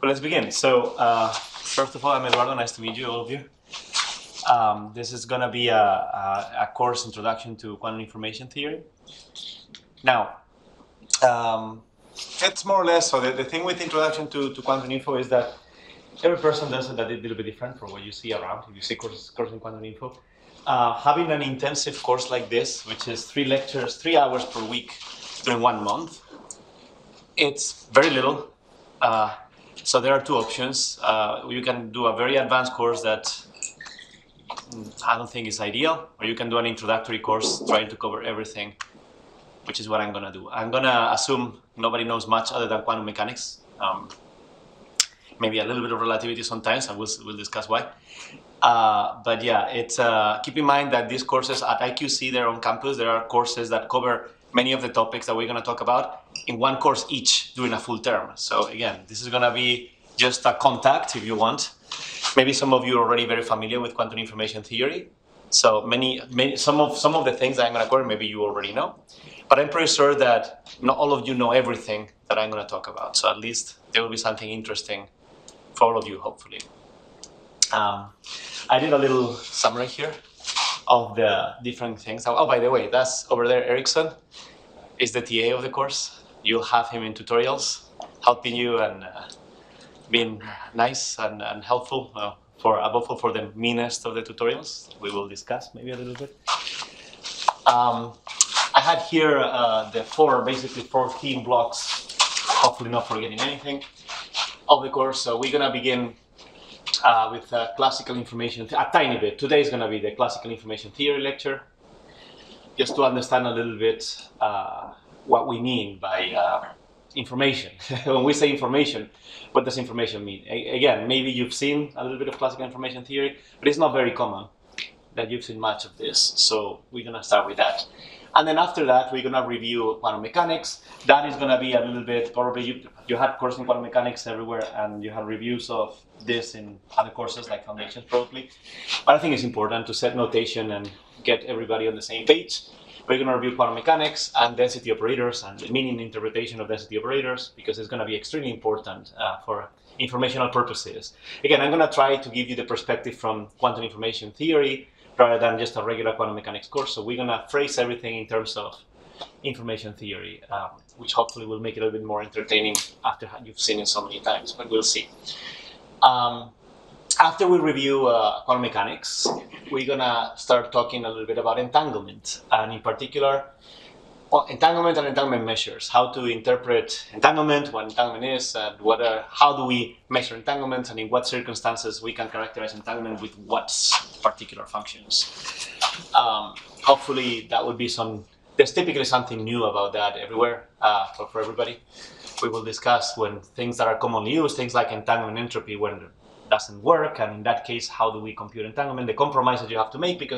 Well, let's begin. So, first of all, I'm Eduardo. Nice to meet you, all of you. This is going to be a course introduction to quantum information theory. Now, it's more or less, so the thing with introduction to quantum info is that every person does it a little bit different from what you see around. If you see course in quantum info, having an intensive course like this, which is 3 lectures, 3 hours per week during 1 month, it's very little. So there are 2 options. You can do a very advanced course that I don't think is ideal, or you can do an introductory course trying to cover everything, which is what I'm going to do. I'm going to assume nobody knows much other than quantum mechanics. Maybe a little bit of relativity sometimes, and we'll discuss why. But yeah, it's keep in mind that these courses at IQC, they're on campus. There are courses that cover many of the topics that we're going to talk about in 1 course each during a full term. So again, this is going to be just a contact, if you want. Maybe some of you are already very familiar with quantum information theory. So some of the things that I'm going to cover, maybe you already know. But I'm pretty sure that not all of you know everything that I'm going to talk about. So at least there will be something interesting for all of you, hopefully. I did a little summary here of the different things. Oh, by the way, that's over there, Erickson is the TA of the course. You'll have him in tutorials, helping you and being nice and helpful above all for the meanest of the tutorials. We will discuss maybe a little bit. I had here basically four theme blocks, hopefully not forgetting anything, of the course. So we're gonna begin with classical information, a tiny bit. Today is gonna be the classical information theory lecture, just to understand a little bit what we mean by information. When we say information, what does information mean? Again, maybe you've seen a little bit of classical information theory, but it's not very common that you've seen much of this. So we're gonna start with that. And then after that, we're gonna review quantum mechanics. That is gonna be a little bit, probably you had courses in quantum mechanics everywhere, and you had reviews of this in other courses like foundations probably. But I think it's important to set notation and get everybody on the same page. We're going to review quantum mechanics and density operators and the meaning interpretation of density operators, because it's going to be extremely important for informational purposes. Again, I'm going to try to give you the perspective from quantum information theory rather than just a regular quantum mechanics course. So we're going to phrase everything in terms of information theory, which hopefully will make it a little bit more entertaining after you've seen it so many times, but we'll see. After we review quantum mechanics, we're going to start talking a little bit about entanglement, and in particular, entanglement and entanglement measures, how to interpret entanglement, what entanglement is, and how do we measure entanglement, and in what circumstances we can characterize entanglement with what particular functions. Hopefully that would be there's typically something new about that everywhere for everybody. We will discuss when things that are commonly used, things like entanglement entropy, when doesn't work, and in that case, how do we compute entanglement, the compromise that you have to make, because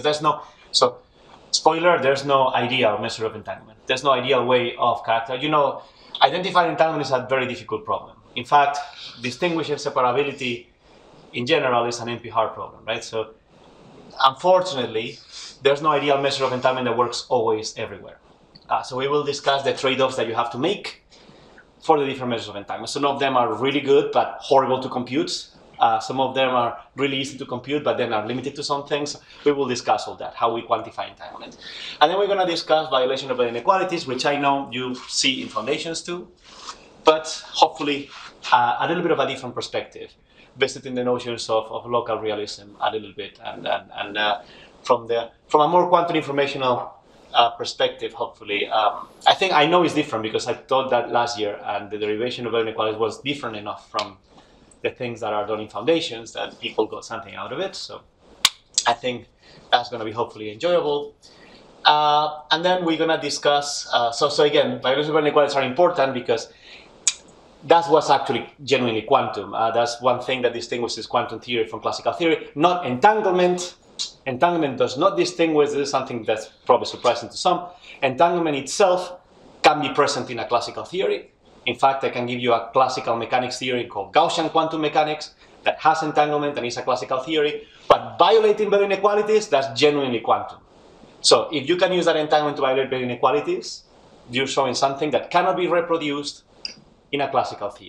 spoiler, there's no ideal measure of entanglement. There's no ideal way of identifying entanglement is a very difficult problem. In fact, distinguishing separability in general is an NP-hard problem, right? So unfortunately, there's no ideal measure of entanglement that works always everywhere. So we will discuss the trade-offs that you have to make for the different measures of entanglement. Some of them are really good, but horrible to compute. Some of them are really easy to compute, but then are limited to some things. We will discuss all that, how we quantify entanglement. And then we're going to discuss violation of inequalities, which I know you see in foundations too, but hopefully a little bit of a different perspective, visiting the notions of local realism a little bit, and from a more quantum informational perspective, hopefully. I know it's different because I taught that last year, and the derivation of inequalities was different enough from the things that are done in foundations that people got something out of it. So I think that's going to be hopefully enjoyable. And then we're going to discuss, so again, violations of inequalities are important because that's what's actually genuinely quantum. That's one thing that distinguishes quantum theory from classical theory, not entanglement. Entanglement does not distinguish. This is something that's probably surprising to some. Entanglement itself can be present in a classical theory. In fact, I can give you a classical mechanics theory called Gaussian quantum mechanics that has entanglement and is a classical theory, but violating Bell inequalities, that's genuinely quantum. So if you can use that entanglement to violate Bell inequalities, you're showing something that cannot be reproduced in a classical theory.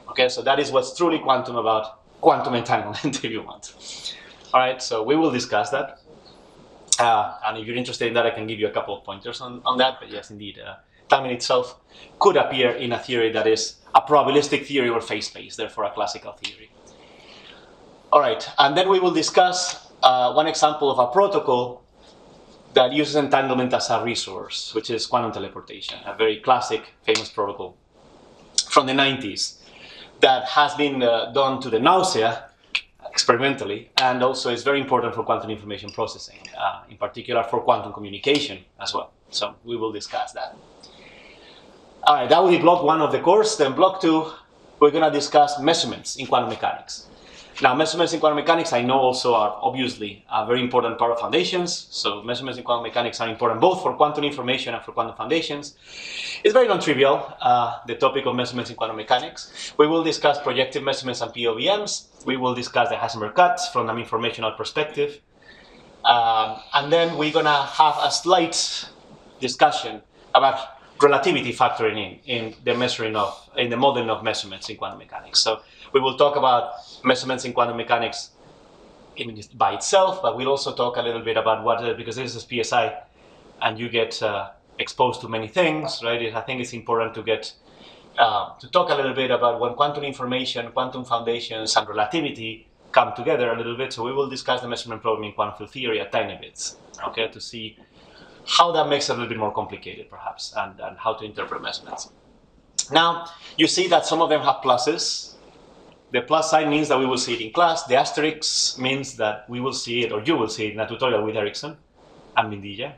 Okay, so that is what's truly quantum about quantum entanglement, if you want. All right, so we will discuss that. And if you're interested in that, I can give you a couple of pointers on that. But yes, indeed, timing itself could appear in a theory that is a probabilistic theory or phase-based, therefore a classical theory. All right, and then we will discuss one example of a protocol that uses entanglement as a resource, which is quantum teleportation, a very classic, famous protocol from the 90s that has been done to the nausea experimentally, and also is very important for quantum information processing, in particular for quantum communication as well. So we will discuss that. All right, that will be block 1 of the course. Then block 2, we're going to discuss measurements in quantum mechanics. Now, measurements in quantum mechanics, I know also are obviously a very important part of foundations. So measurements in quantum mechanics are important both for quantum information and for quantum foundations. It's very non-trivial, the topic of measurements in quantum mechanics. We will discuss projective measurements and POVMs. We will discuss the Heisenberg cuts from an informational perspective. And then we're gonna have a slight discussion about relativity factoring in the modeling of measurements in quantum mechanics. So we will talk about measurements in quantum mechanics by itself, but we'll also talk a little bit about because this is PSI and you get exposed to many things, right? I think it's important to get to talk a little bit about when quantum information, quantum foundations, and relativity come together a little bit. So we will discuss the measurement problem in quantum field theory a tiny bit, okay, to see how that makes it a little bit more complicated, perhaps, and how to interpret measurements. Now, you see that some of them have pluses. The plus sign means that we will see it in class. The asterisk means that we will see it, or you will see it in a tutorial with Ericsson and Mindilla.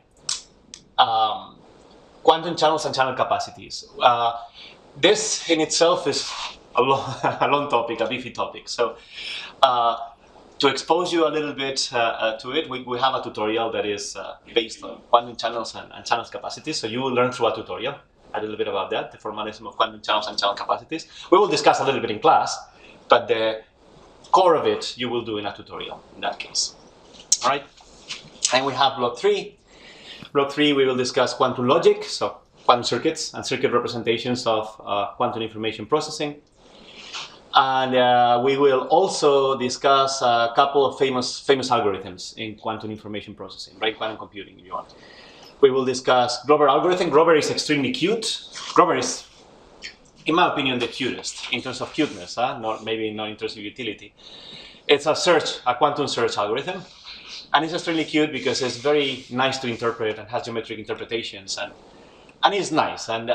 Quantum channels and channel capacities. This in itself is a long topic, a beefy topic. So to expose you a little bit to it, we have a tutorial that is based on quantum channels and channels capacities. So you will learn through a tutorial a little bit about that, the formalism of quantum channels and channel capacities. We will discuss a little bit in class, but the core of it you will do in a tutorial in that case. All right, and we have block 3. Block 3, we will discuss quantum logic, so quantum circuits and circuit representations of quantum information processing. And we will also discuss a couple of famous algorithms in quantum information processing, right? Quantum computing, if you want. We will discuss Grover algorithm. Grover is extremely cute. Grover is, in my opinion, the cutest in terms of cuteness, maybe not in terms of utility. It's a quantum search algorithm. And it's extremely cute because it's very nice to interpret and has geometric interpretations, and it's nice. And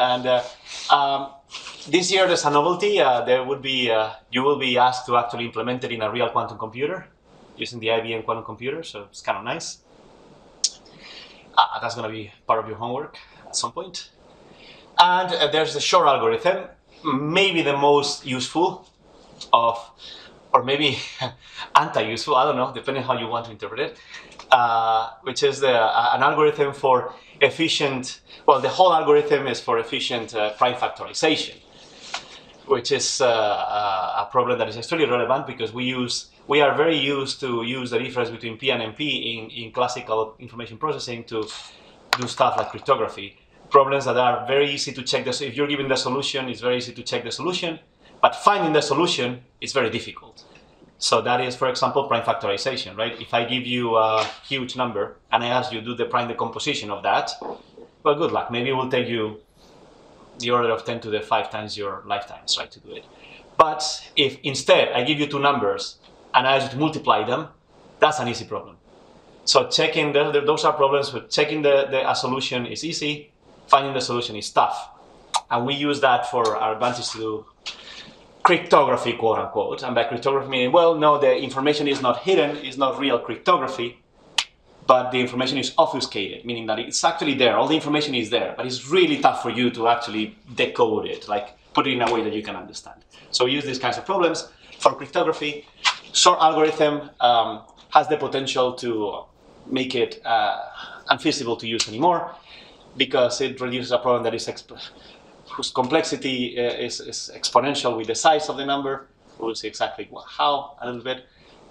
this year there's a novelty. You will be asked to actually implement it in a real quantum computer using the IBM quantum computer, so it's kind of nice. That's going to be part of your homework at some point. And there's the Shor algorithm, maybe the most useful of, or maybe anti-useful, I don't know, depending on how you want to interpret it, which is an algorithm for efficient, well, the whole algorithm is for efficient prime factorization, which is a problem that is extremely relevant because we are very used to use the difference between P and NP in classical information processing to do stuff like cryptography. Problems that are very easy to check. If you're given the solution, it's very easy to check the solution. But finding the solution is very difficult. So that is, for example, prime factorization, right? If I give you a huge number and I ask you to do the prime decomposition of that, well, good luck. Maybe it will take you the order of 10 to the 5 times your lifetimes, right, to do it. But if instead I give you 2 numbers and I ask you to multiply them, that's an easy problem. So checking, those are problems with checking a solution is easy, finding the solution is tough. And we use that for our advantage to do cryptography, quote unquote. And by cryptography meaning, well, no, the information is not hidden, it's not real cryptography, but the information is obfuscated, meaning that it's actually there, all the information is there, but it's really tough for you to actually decode it, like put it in a way that you can understand. So we use these kinds of problems for cryptography. Shor algorithm has the potential to make it unfeasible to use anymore because it reduces a problem that is whose complexity is exponential with the size of the number. We'll see exactly how a little bit.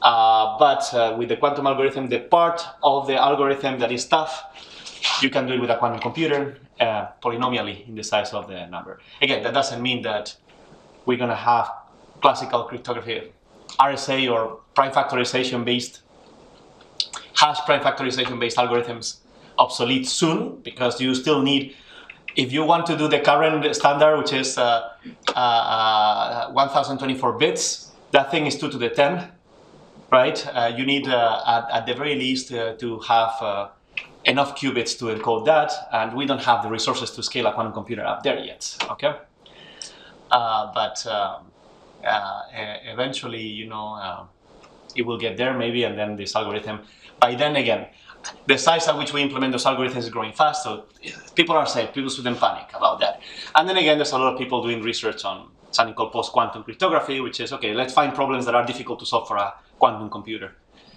But with the quantum algorithm, the part of the algorithm that is tough, you can do it with a quantum computer polynomially in the size of the number. Again, that doesn't mean that we're going to have classical cryptography, RSA or prime factorization based, hash prime factorization based algorithms obsolete soon, because you still need, if you want to do the current standard, which is 1024 bits, that thing is 2 to the 10, right? You need, at the very least, to have enough qubits to encode that, and we don't have the resources to scale a quantum computer up there yet, okay? But eventually, you know, it will get there maybe, and then this algorithm, by then again, the size at which we implement those algorithms is growing fast, so people are safe, people shouldn't panic about that. And then again, there's a lot of people doing research on something called post-quantum cryptography, which is, okay, let's find problems that are difficult to solve for a quantum computer.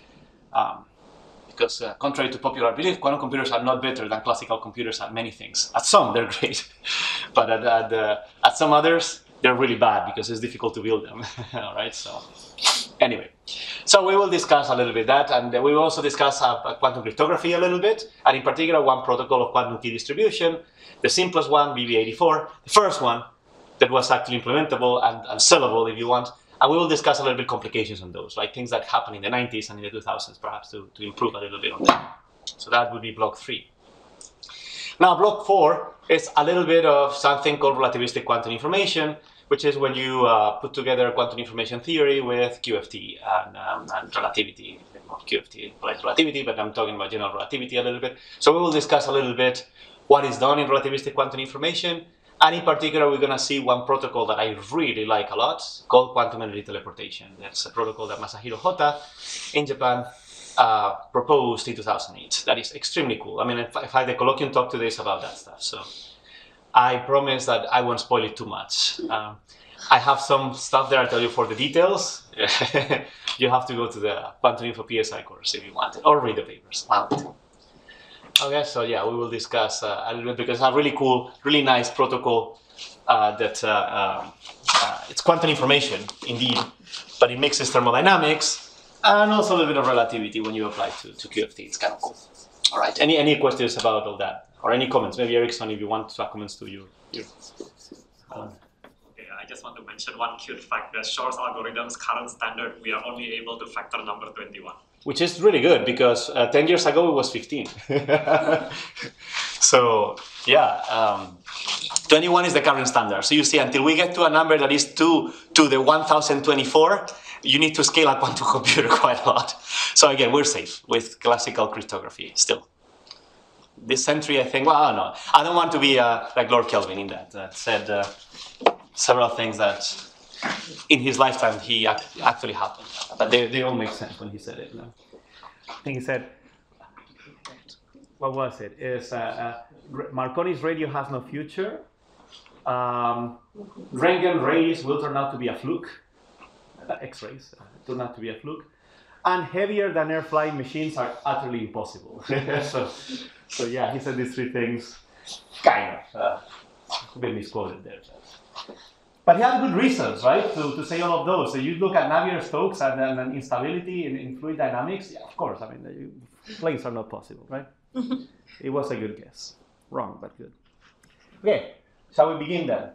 Because contrary to popular belief, quantum computers are not better than classical computers at many things. At some, they're great, but at some others, they're really bad because it's difficult to build them. All right, so anyway. So we will discuss a little bit that, and we will also discuss quantum cryptography a little bit, and in particular one protocol of quantum key distribution, the simplest one, BB84, the first one that was actually implementable and sellable if you want, and we will discuss a little bit complications on those, like things that happened in the 90s and in the 2000s, perhaps to improve a little bit on that. So that would be block 3. Now block 4 is a little bit of something called relativistic quantum information, which is when you put together quantum information theory with QFT and relativity. Not QFT implies relativity, but I'm talking about general relativity a little bit. So we will discuss a little bit what is done in relativistic quantum information, and in particular we're going to see one protocol that I really like a lot, called quantum energy teleportation. That's a protocol that Masahiro Hota in Japan proposed in 2008. That is extremely cool. I mean, if I had a colloquium talk today about that stuff, so I promise that I won't spoil it too much. I have some stuff there I'll tell you for the details. You have to go to the Quantum Info PSI course if you want it, or read the papers. Okay, so yeah, we will discuss a little bit, because it's a really cool, really nice protocol that it's quantum information indeed, but it mixes thermodynamics and also a little bit of relativity when you apply to QFT. It's kind of cool. All right, any questions about all that? Or any comments? Maybe Erickson, if you want to comments to you. Okay, I just want to mention one cute fact that Shor's algorithm's current standard, we are only able to factor number 21. Which is really good, because 10 years ago it was 15. So yeah, 21 is the current standard. So you see, until we get to a number that is 2 to the 1024, you need to scale a quantum computer quite a lot. So again, we're safe with classical cryptography still. This century, I think, well, I don't know. I don't want to be like Lord Kelvin in that said several things that in his lifetime he actually happened. But they all make sense when he said it. No? I think he said, what was it? Is Marconi's radio has no future. Röntgen rays will turn out to be a fluke. X-rays turn out to be a fluke. And heavier than air flying machines are utterly impossible. So yeah, he said these 3 things, kind of, a bit misquoted there. But he had good reasons, right, to say all of those. So you look at Navier-Stokes and instability in fluid dynamics, yeah, of course, I mean, planes are not possible, right? It was a good guess. Wrong, but good. Okay, shall we begin then?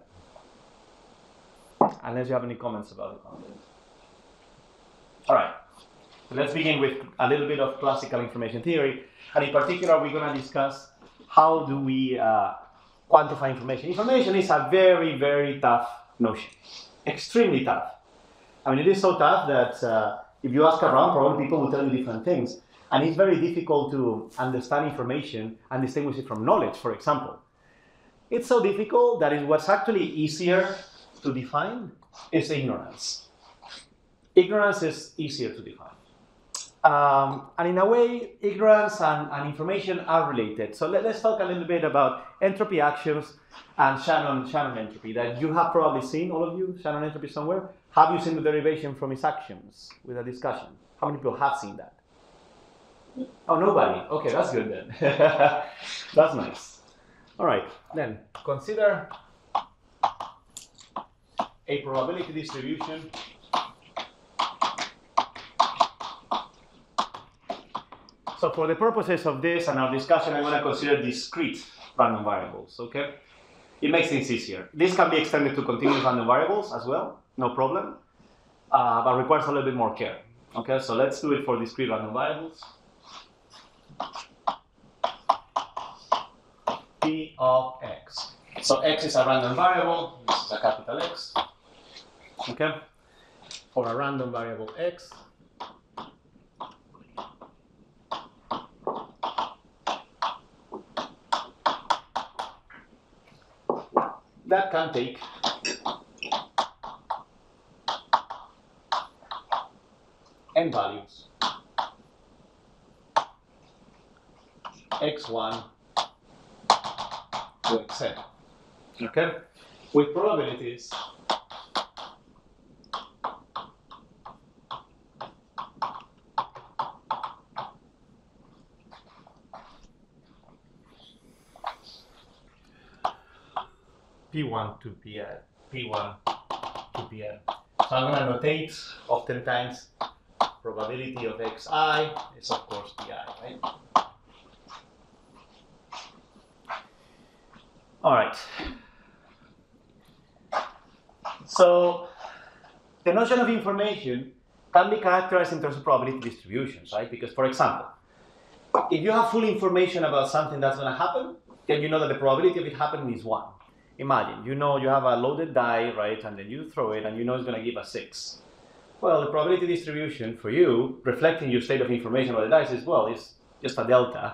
Unless you have any comments about the content. All right. So let's begin with a little bit of classical information theory, and in particular we're going to discuss how do we quantify information. Information is a very, very tough notion, extremely tough. I mean, it is so tough that if you ask around, probably people will tell you different things, and it's very difficult to understand information and distinguish it from knowledge, for example. It's so difficult that what's actually easier to define is ignorance. Ignorance is easier to define. And in a way, ignorance and information are related. So let's talk a little bit about entropy actions and Shannon entropy that you have probably seen, all of you, Shannon entropy somewhere. Have you seen the derivation from its actions with a discussion? How many people have seen that? Oh, nobody. Okay, that's good then. That's nice. All right, then consider a probability distribution So for the purposes of this and our discussion, I'm going to consider discrete random variables, okay? It makes things easier. This can be extended to continuous random variables as well, no problem. but requires a little bit more care. Okay, so let's do it for discrete random variables. P of x. So x is a random variable. This is a capital X. Okay, for a random variable x. That can take n values, x1 to xn, okay, with probabilities P1 to Pn, P1 to Pn. So I'm going to annotate, oftentimes, probability of xi is of course pi, right? All right. So the notion of information can be characterized in terms of probability distributions, right? Because, for example, if you have full information about something that's going to happen, then you know that the probability of it happening is 1. Imagine, you know you have a loaded die, right, and then you throw it, and you know it's going to give a 6. Well, the probability distribution for you, reflecting your state of information about the dice is, well, is just a delta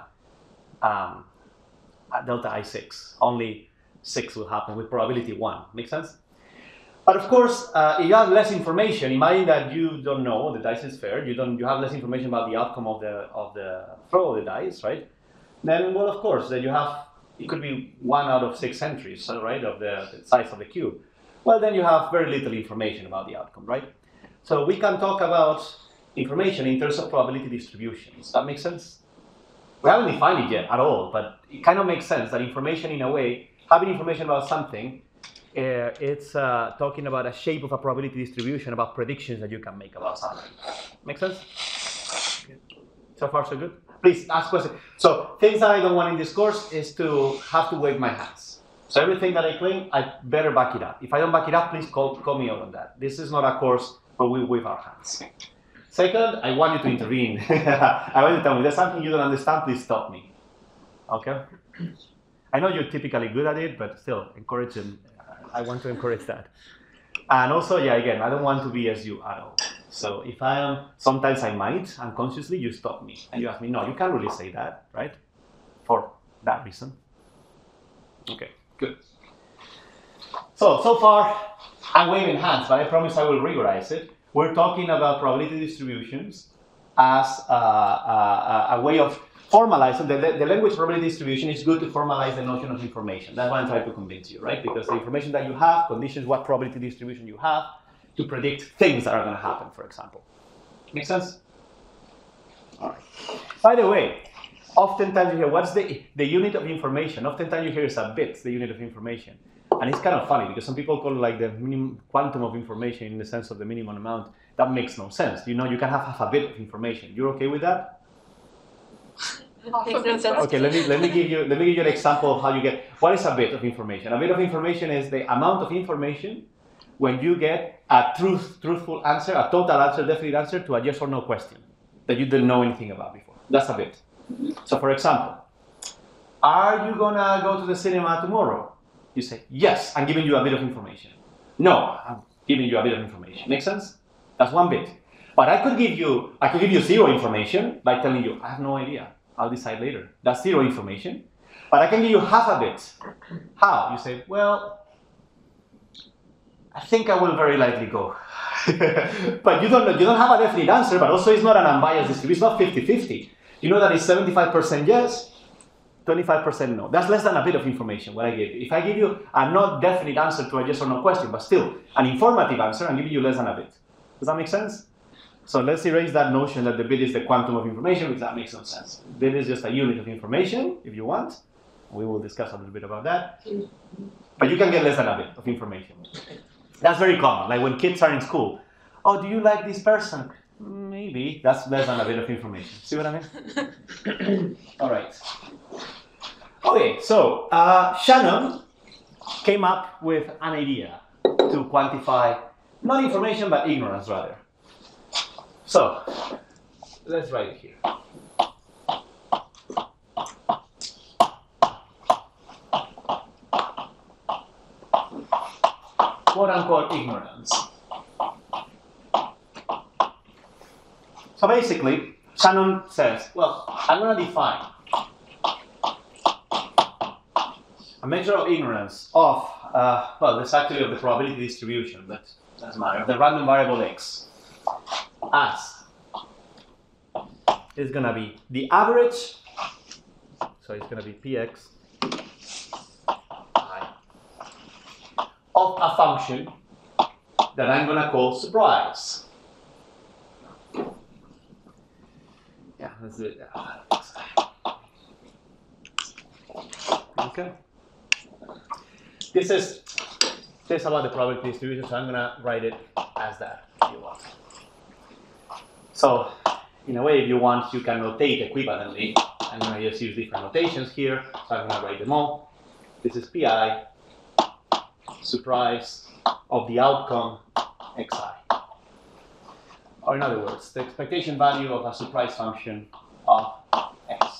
I6. Only 6 will happen with probability 1. Make sense? But of course, if you have less information, imagine that you don't know the dice is fair. You have less information about the outcome of the throw of the dice, right? Then, well, of course, then you have. It could be 1 out of 6 entries, right, of the size of the cube. Well, then you have very little information about the outcome, right? So we can talk about information in terms of probability distributions. That makes sense? We haven't defined it yet at all, but it kind of makes sense that information, in a way, having information about something, it's talking about a shape of a probability distribution, about predictions that you can make about something. Make sense? So far, so good? Please ask questions. So things that I don't want in this course is to have to wave my hands. So everything that I claim, I better back it up. If I don't back it up, please call me out on that. This is not a course where we wave our hands. Second, I want you to intervene. I want you to tell me, there's something you don't understand, please stop me. Okay? I know you're typically good at it, but still, I want to encourage that. And also, yeah, again, I don't want to be as you at all. So if I am, sometimes I might, unconsciously, you stop me. And you ask me, no, you can't really say that, right? For that reason. Okay, good. So far, I'm waving hands, but I promise I will rigorize it. We're talking about probability distributions as a way of formalizing. The language probability distribution is good to formalize the notion of information. That's what I'm trying to convince you, right? Because the information that you have conditions what probability distribution you have to predict things that are going to happen, for example. Make sense? All right. By the way, oftentimes you hear, what's the unit of information? Oftentimes you hear it's a bit, the unit of information. And it's kind of funny because some people call it like the minimum quantum of information in the sense of the minimum amount. That makes no sense. You know, you can have half a bit of information. You're okay with that? Okay, let me give you an example of how you get. What is a bit of information? A bit of information is the amount of information when you get a truthful answer, a total answer, definite answer to a yes or no question that you didn't know anything about before. That's a bit. So, for example, are you gonna go to the cinema tomorrow? You say yes. I'm giving you a bit of information. No, I'm giving you a bit of information. Make sense? That's one bit. But I could give you zero information by telling you I have no idea. I'll decide later. That's zero information. But I can give you half a bit. How? You say, well, I think I will very likely go. But you don't have a definite answer, but also it's not an unbiased distribution. It's not 50-50. You know that it's 75% yes, 25% no. That's less than a bit of information, what I gave you. If I give you a not definite answer to a yes or no question, but still an informative answer, I'm giving you less than a bit. Does that make sense? So let's erase that notion that the bit is the quantum of information, because that makes no sense. Bit is just a unit of information, if you want. We will discuss a little bit about that. But you can get less than a bit of information. That's very common, like when kids are in school. Oh, do you like this person? Maybe. That's less than a bit of information. See what I mean? All right. Okay, so Shannon came up with an idea to quantify Not information, but ignorance rather. So, let's write it here. Quote unquote ignorance. So basically, Shannon says, well, I'm going to define a measure of ignorance of, well, that's actually of the probability distribution, but doesn't matter, the random variable x as is going to be the average, so it's going to be px I, of a function that I'm going to call surprise. Yeah, let's do it. Okay. This is about the probability distribution, so I'm going to write it as that if you want. So, in a way, if you want, you can notate equivalently. I'm going to just use different notations here, so I'm going to write them all. This is pi, surprise of the outcome xi. Or in other words, the expectation value of a surprise function of x.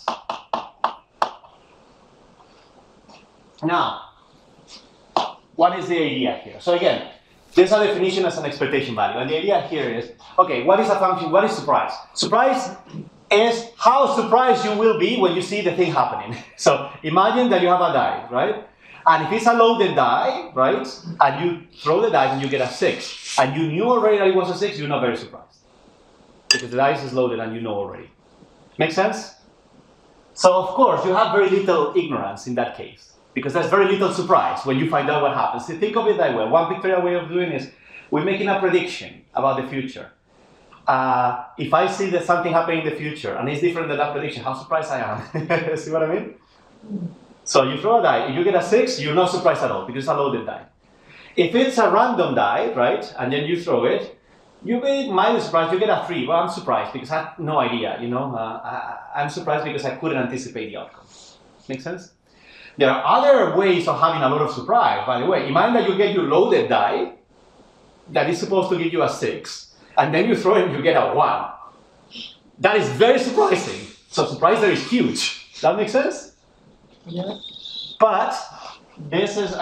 Now, what is the idea here? So again, there's a definition as an expectation value, and the idea here is, okay, what is a function, what is surprise? Surprise is how surprised you will be when you see the thing happening. So imagine that you have a die, right? And if it's a loaded die, right, and you throw the dice and you get a 6, and you knew already that it was a 6, you're not very surprised. Because the dice is loaded and you know already. Make sense? So of course, you have very little ignorance in that case, because there's very little surprise when you find out what happens. So think of it that way. One pictorial way of doing is, we're making a prediction about the future. If I see that something happening in the future and it's different than that prediction, how surprised I am. See what I mean? So you throw a die, if you get a 6, you're not surprised at all because it's a loaded die. If it's a random die, right, and then you throw it, you get mildly surprised, you get a 3. Well, I'm surprised because I have no idea, you know. I'm surprised because I couldn't anticipate the outcome. Make sense? There are other ways of having a lot of surprise, by the way. Imagine that you get your loaded die that is supposed to give you a 6, and then you throw it and you get a 1. That is very surprising. So surprise there is huge. Does that make sense? Yeah. But this is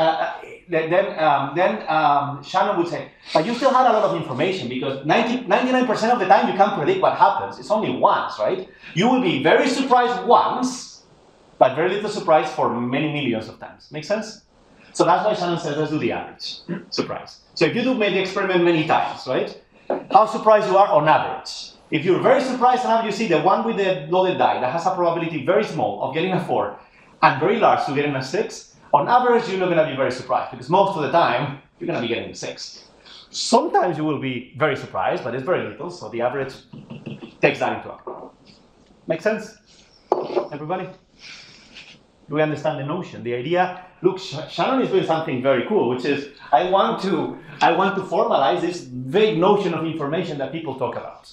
then Shannon would say, but you still had a lot of information because 99% of the time you can't predict what happens. It's only once, right? You will be very surprised once, but very little surprise for many millions of times. Make sense? So that's why Shannon says, let's do the average surprise. So if you do make the experiment many times, right? How surprised you are on average. If you're very surprised on average, you see the one with the loaded die that has a probability very small of getting a 4 and very large to getting a 6, on average, you're not going to be very surprised because most of the time, you're going to be getting a 6. Sometimes you will be very surprised, but it's very little, so the average takes that into account. Make sense? Everybody? Do we understand the notion? The idea, look, Shannon is doing something very cool, which is, I want to formalize this vague notion of information that people talk about.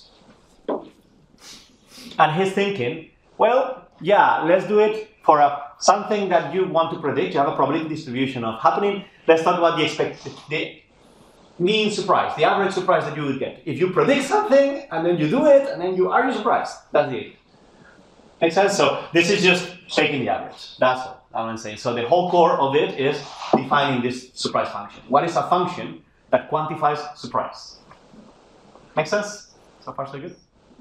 And he's thinking, well, yeah, let's do it for something that you want to predict. You have a probability distribution of happening. Let's talk about the mean surprise, the average surprise that you would get. If you predict something, and then you do it, and then you are surprised. That's the idea. Make sense? So this is just taking the average. That's all I'm saying. So the whole core of it is defining this surprise function. What is a function that quantifies surprise? Make sense? So far, so good?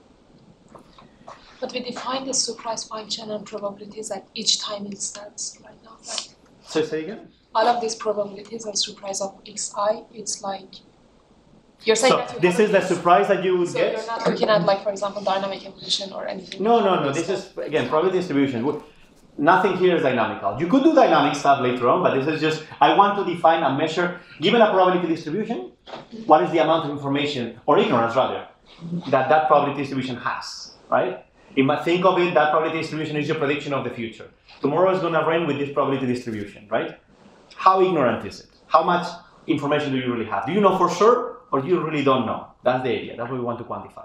But we define the surprise function and probabilities at each time instance right now, right? So say again? All of these probabilities and surprise of xi, it's like, you're saying that you this is the surprise that you would so get? you're not looking at, like, for example, dynamic evolution or anything? No. This is, again, probability distribution. Nothing here is dynamical. You could do dynamic stuff later on, but this is just, I want to define a measure, given a probability distribution, what is the amount of information, or ignorance rather, that probability distribution has, right? You might think of it, that probability distribution is your prediction of the future. Tomorrow is going to rain with this probability distribution, right? How ignorant is it? How much information do you really have? Do you know for sure, or you really don't know? That's the idea. That's what we want to quantify.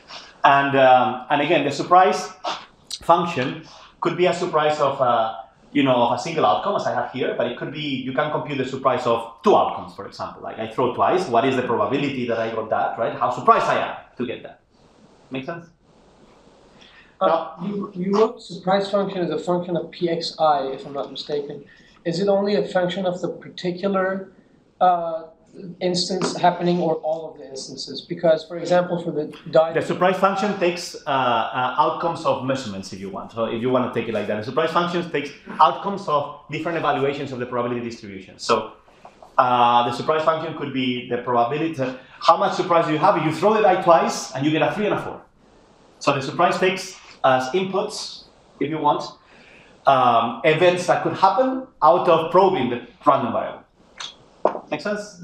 And again, the surprise function could be a surprise of, of a single outcome, as I have here, but it could be, you can compute the surprise of 2 outcomes, for example. Like I throw twice, what is the probability that I got that, right? How surprised I am to get that. Make sense? You wrote surprise function as a function of pxi, if I'm not mistaken. Is it only a function of the particular instance happening, or all of the instances? Because, for example, for the die... The surprise function takes outcomes of measurements, if you want. So if you want to take it like that, the surprise function takes outcomes of different evaluations of the probability distribution. So the surprise function could be the probability, how much surprise you have. If you throw the die twice and you get a 3 and a 4. So the surprise takes as inputs, if you want, events that could happen out of probing the random variable. Make sense?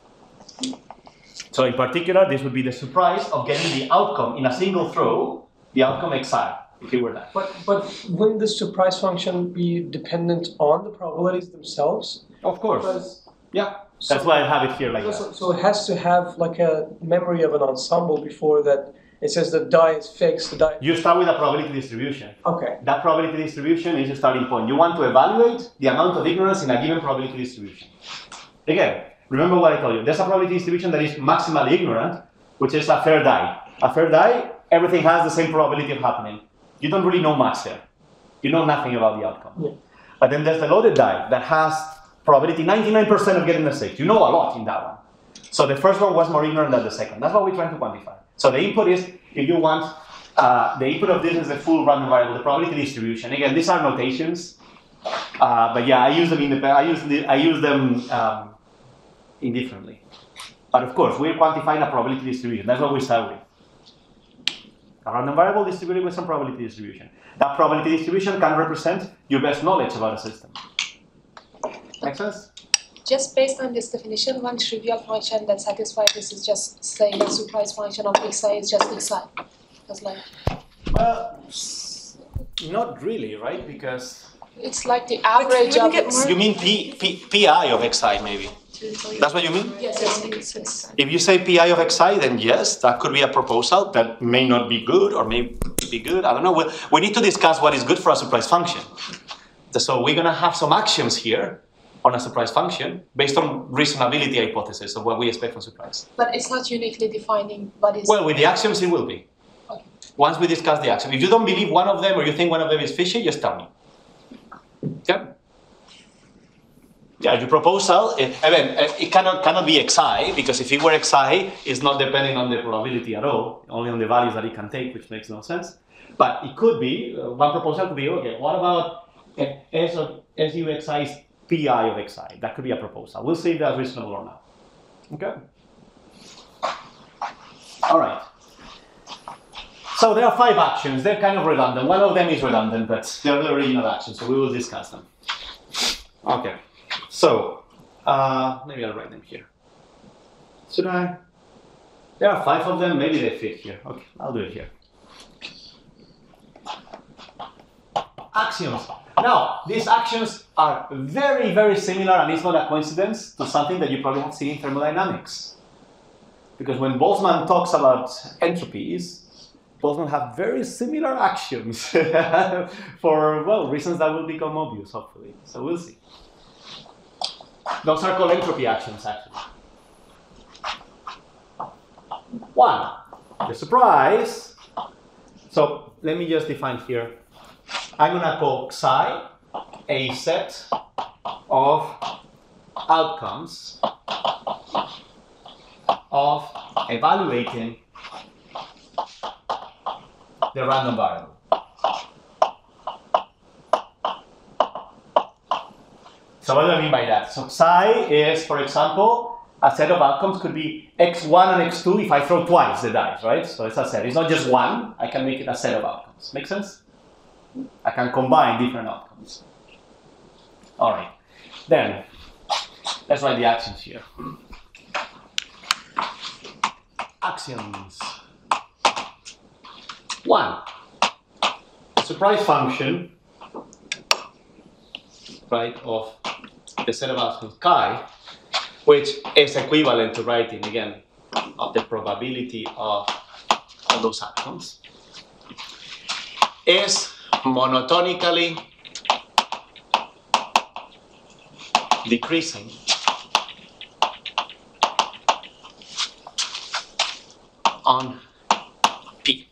So in particular, this would be the surprise of getting the outcome in a single throw, the outcome xi, if it were that. But wouldn't the surprise function be dependent on the probabilities themselves? Of course. Because, yeah. That's why I have it here like that. So it has to have like a memory of an ensemble before that. It says the die is fixed. The die. You start with a probability distribution. Okay. That probability distribution is the starting point. You want to evaluate the amount of ignorance in a given probability distribution. Again, remember what I told you. There's a probability distribution that is maximally ignorant, which is a fair die. A fair die, everything has the same probability of happening. You don't really know much there. You know nothing about the outcome. Yeah. But then there's the loaded die that has probability 99% of getting the 6. You know a lot in that one. So the first one was more ignorant than the second. That's what we're trying to quantify. So the input is, if you want, the input of this is the full random variable, the probability distribution. Again, these are notations, but yeah, I use them I use them indifferently. But of course, we're quantifying a probability distribution. That's what we start with. A random variable distributed with some probability distribution. That probability distribution can represent your best knowledge about a system. Make sense? Just based on this definition, one trivial function that satisfies this is just saying the surprise function of xi is just xi. That's like. Well, not really, right? Because it's like the average of x. you mean pi of xi, maybe. That's what you mean? Yes. If you say pi of xi, then yes, that could be a proposal that may not be good or may be good. I don't know. We need to discuss what is good for a surprise function. So we're going to have some actions here on a surprise function based on reasonability hypothesis of what we expect from surprise. But it's not uniquely defining what is... Well, with the axioms it will be. Okay. Once we discuss the axiom. If you don't believe one of them or you think one of them is fishy, just tell me. Okay? Yeah, your proposal, it cannot be xi, because if it were xi, it's not depending on the probability at all, only on the values that it can take, which makes no sense. But it could be, one proposal could be, okay, what about S of SUXI is pi of xi? That could be a proposal. We'll see if that's reasonable or not. Okay? All right. So there are 5 actions. They're kind of redundant. One of them is redundant, but they're the original actions, so we will discuss them. Okay. So, maybe I'll write them here. Should I? There are 5 of them. Maybe they fit here. Okay, I'll do it here. Axioms. Now, these actions are very, very similar, and it's not a coincidence, to something that you probably won't see in thermodynamics. Because when Boltzmann talks about entropies, Boltzmann have very similar axioms for, well, reasons that will become obvious, hopefully. So we'll see. Those are called entropy actions, actually. 1, the surprise. So let me just define here. I'm going to call psi a set of outcomes of evaluating the random variable. So what do I mean by that? So psi is, for example, a set of outcomes could be x1 and x2 if I throw twice the dice, right? So it's a set. It's not just one. I can make it a set of outcomes. Make sense? I can combine different outcomes. All right. Then, let's write the axioms here. Axioms. 1. Surprise function, right, of the set of outcomes chi, which is equivalent to writing, again, of the probability of all those outcomes, is monotonically decreasing on P.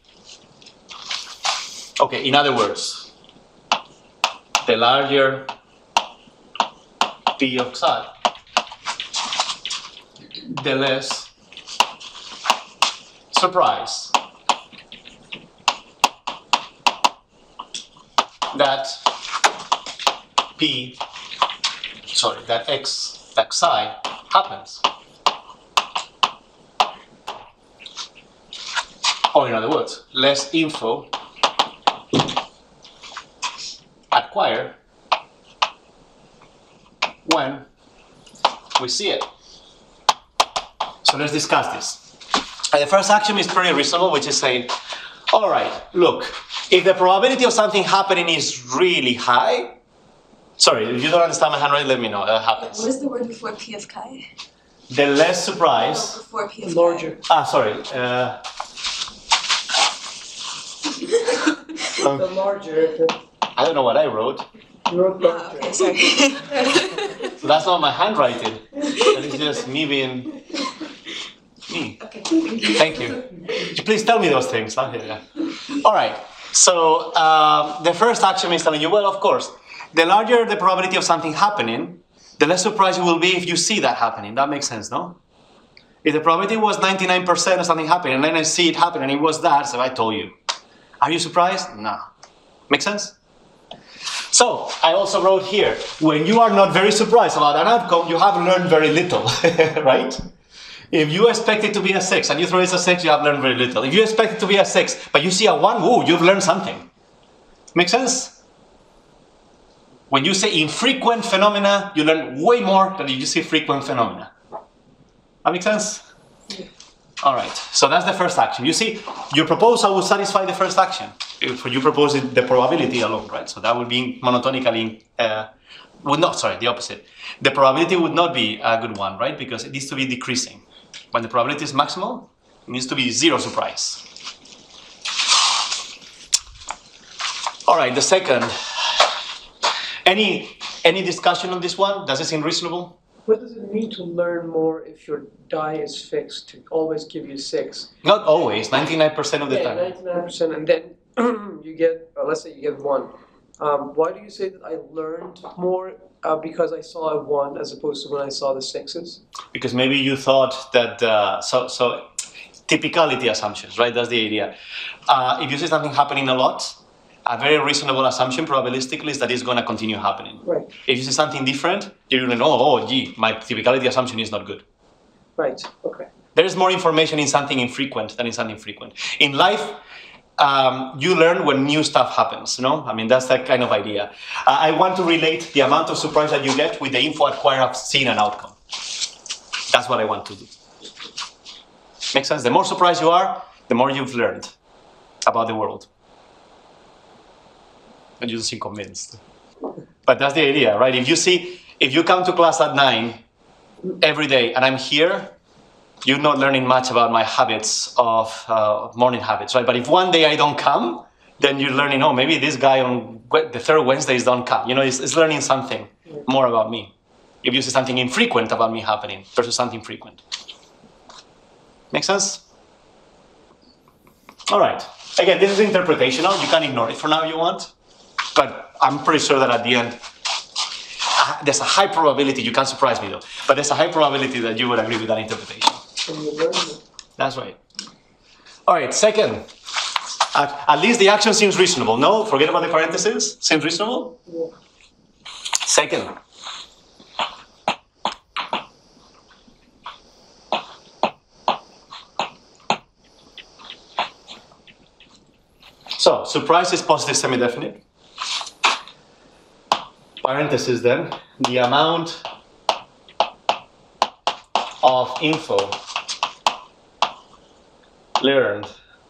Okay, in other words, the larger P of psi, the less surprise that that psi happens. Or in other words, less info acquired when we see it. So let's discuss this. The first axiom is pretty reasonable, which is saying, all right, look, if the probability of something happening is really high, sorry, if you don't understand my handwriting, let me know, that happens. What is the word before P of chi? The less surprise. No, before P of Larger. Sorry. The larger. I don't know what I wrote. You wrote chi. larger. Okay, sorry. So that's not my handwriting. That is just me being me. Okay. Thank you. Please tell me those things. All right. So the first axiom is telling you, well, of course, the larger the probability of something happening, the less surprised you will be if you see that happening. That makes sense, no? If the probability was 99% of something happening, and then I see it happen, and it was that, so I told you. Are you surprised? No. Make sense? So, I also wrote here, when you are not very surprised about an outcome, you have learned very little, right? If you expect it to be a 6 and you throw it as a 6, you have learned very little. If you expect it to be a 6, but you see a 1, woo, you've learned something. Make sense? When you say infrequent phenomena, you learn way more than if you see frequent phenomena. That makes sense? All right, so that's the first action. You see, your proposal will satisfy the first action. If you propose it, the probability alone, right? So that would be monotonically, the opposite. The probability would not be a good one, right? Because it needs to be decreasing. When the probability is maximal, it needs to be zero surprise. All right, the second. Any discussion on this one? Does it seem reasonable? What does it mean to learn more if your die is fixed to always give you 6? Not always, 99% of the time. 99%, and then you get, let's say you get 1. Why do you say that I learned more because I saw a 1 as opposed to when I saw the 6s? Because maybe you thought that, so typicality assumptions, right? That's the idea. If you see something happening a lot, a very reasonable assumption probabilistically is that it's going to continue happening. Right. If you see something different, you're going to know, my typicality assumption is not good. Right, okay. There is more information in something infrequent than in something frequent. In life, you learn when new stuff happens, no? I mean, that's that kind of idea. I want to relate the amount of surprise that you get with the info acquired of seeing an outcome. That's what I want to do. Makes sense? The more surprised you are, the more you've learned about the world. And you don't seem convinced. But that's the idea, right? If you come to class at 9 every day and I'm here, you're not learning much about my habits of morning habits, right? But if one day I don't come, then you're learning, maybe this guy on the third Wednesdays don't come. You know, it's learning something more about me. If you see something infrequent about me happening versus something frequent. Make sense? All right. Again, this is interpretational. You can ignore it for now if you want. But I'm pretty sure that at the end, there's a high probability, you can't surprise me though, but there's a high probability that you would agree with that interpretation. That's right. All right, second. At least the action seems reasonable. No? Forget about the parentheses. Seems reasonable? Yeah. Second. So, surprise is positive semi-definite. Parenthesis then, the amount of info learned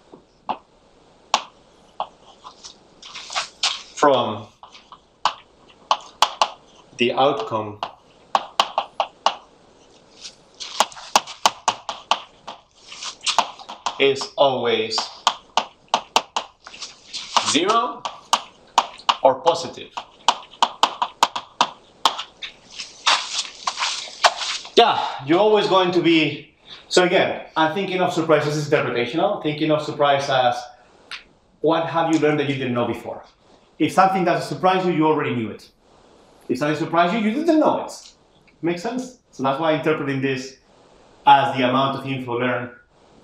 from the outcome is always 0 or positive. yeah, you're always going to be. So again, I'm thinking of surprise as interpretational. Thinking of surprise as what have you learned that you didn't know before. If something doesn't surprise you, you already knew it. If something surprised you, you didn't know it. Make sense? So that's why I'm interpreting this as the amount of info learned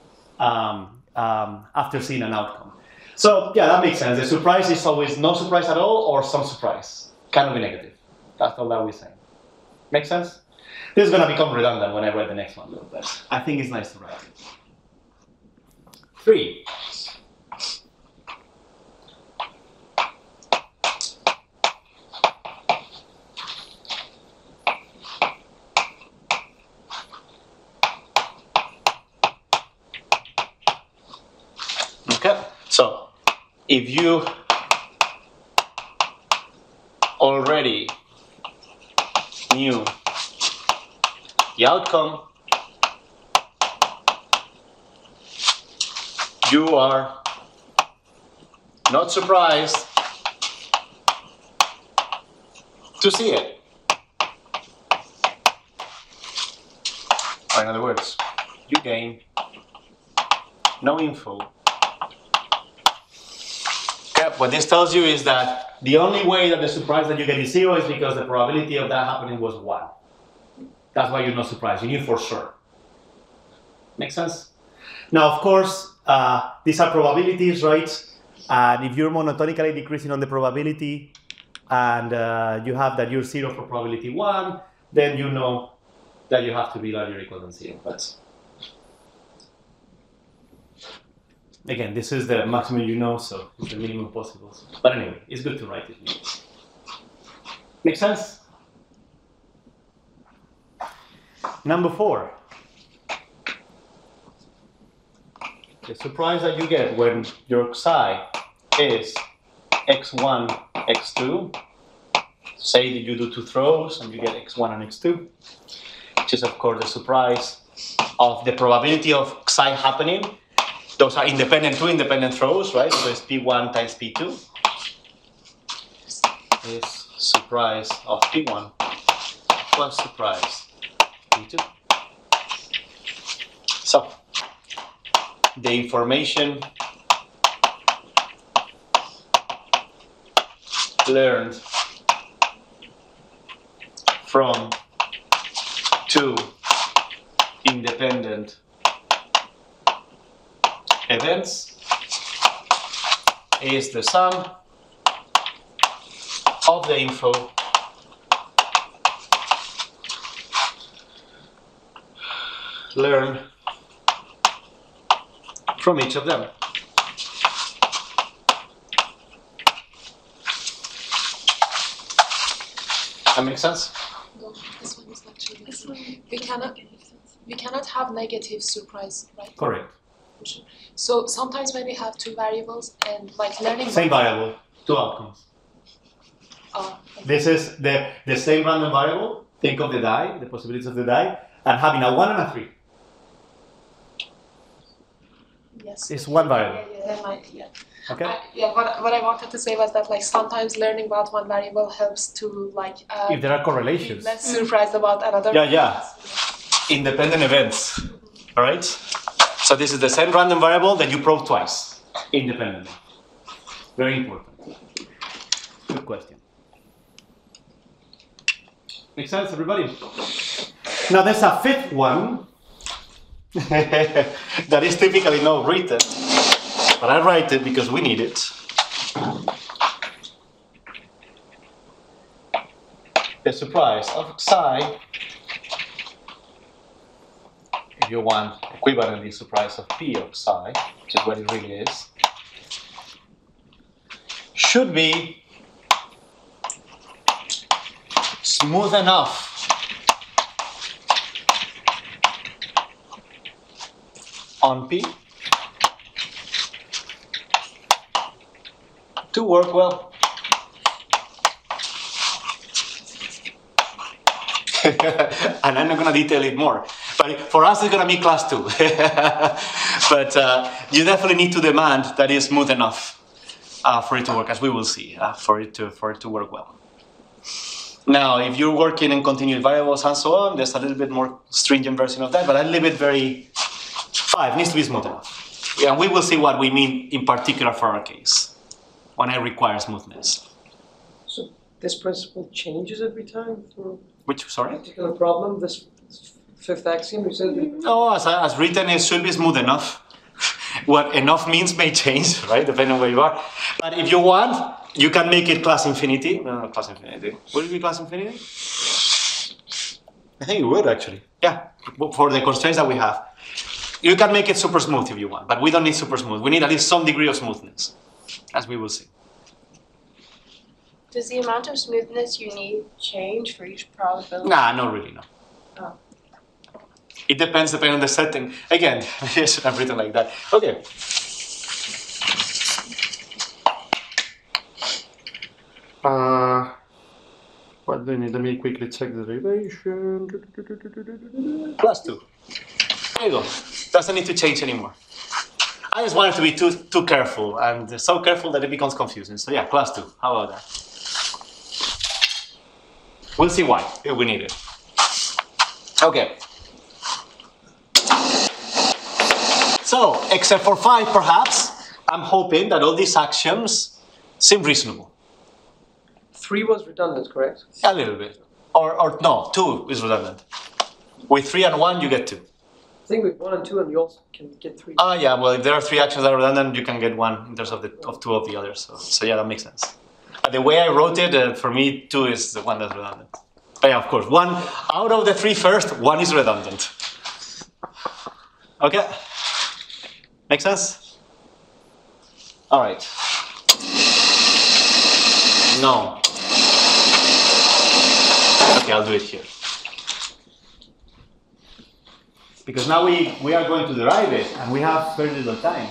after seeing an outcome. So yeah, that makes sense. The surprise is always no surprise at all or some surprise. Kind of a negative. That's all that we're saying. Make sense? This is going to become redundant when I write the next one, but I think it's nice to write it. 3. Okay, so if you already knew the outcome, you are not surprised to see it. Or in other words, you gain no info. Okay, what this tells you is that the only way that the surprise that you get is 0 is because the probability of that happening was 1. That's why you're not surprised. You knew for sure. Make sense? Now, of course, these are probabilities, right? And if you're monotonically decreasing on the probability and you have that you're 0 for probability 1, then you know that you have to be larger or equal than 0. But again, this is the maximum you know, so it's the minimum possible. But anyway, it's good to write it. Make sense? Number 4. The surprise that you get when your psi is x1, x2. Say that you do 2 throws and you get x1 and x2, which is of course the surprise of the probability of psi happening. Those are independent, 2 independent throws, right? So it's p1 times p2 is surprise of p1 plus surprise p2. So the information learned from 2 independent events is the sum of the info learned from each of them. That makes sense? No, this one is not true. This one, we cannot have negative surprise, right? Correct. So sometimes when we have 2 variables and like learning. Same variable, 2 outcomes. Okay. This is the same random variable. Think of the die, the possibilities of the die, and having a 1 and a 3. Yes. It's one variable. Yeah. Okay. What I wanted to say was that like sometimes learning about one variable helps to like If there are be correlations. less surprised about another. Yeah. Independent events. All right. So this is the same random variable that you probe twice, independently. Very important. Good question. Make sense, everybody? Now there's a 5th one that is typically not written, but I write it because we need it. The surprise of psi, if you want equivalently surprise of p of psi, which is what it really is, should be smooth enough on p to work well. And I'm not going to detail it more. But for us, it's going to be class 2. But you definitely need to demand that it's smooth enough for it to work, as we will see, for it to work well. Now, if you're working in continuous variables and so on, there's a little bit more stringent version of that, but I leave it very, 5 needs to be smooth enough. And we will see what we mean in particular for our case, when I require smoothness. So this principle changes every time for Which, a sorry? particular problem? This fifth axiom, you said? No, as written, it should be smooth enough. What enough means may change, right, depending on where you are. But if you want, you can make it class infinity. No, not class infinity. Would it be class infinity? I think it would, actually. Yeah, for the constraints that we have. You can make it super smooth if you want, but we don't need super smooth. We need at least some degree of smoothness, as we will see. Does the amount of smoothness you need change for each probability? Nah, not really, no. Oh. It depends depending on the setting. Again, yes, I've written like that. Okay. What do I need? Let me quickly check the derivation. +2. There you go. Doesn't need to change anymore. I just wanted to be too careful, and so careful that it becomes confusing. So yeah, +2. How about that? We'll see why, if we need it. Okay. So, except for 5, perhaps, I'm hoping that all these axioms seem reasonable. 3 was redundant, correct? A little bit. Or no, 2 is redundant. With 3 and 1, you get 2. I think with 1 and 2, and you also can get 3. Yeah, well, if there are 3 actions that are redundant, you can get 1 in terms of 2 of the others. So yeah, that makes sense. The way I wrote it, for me, 2 is the one that's redundant. But yeah, of course, 1 out of the 3 first, 1 is redundant. Okay? Make sense? All right. No. Okay, I'll do it here. Because now we are going to derive it, and we have very little time.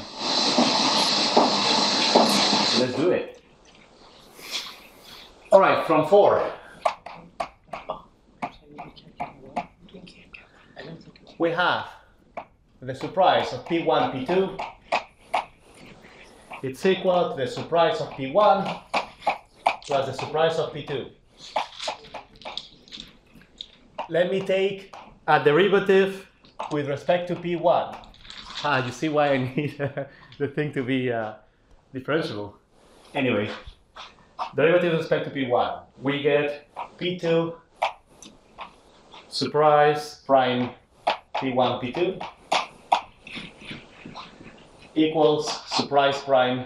So let's do it. All right, from 4. We have the surprise of P1, P2. It's equal to the surprise of P1 plus the surprise of P2. Let me take a derivative with respect to P1. You see why I need the thing to be differentiable. Anyway, derivative with respect to P1. We get P2 surprise prime P1, P2 equals surprise prime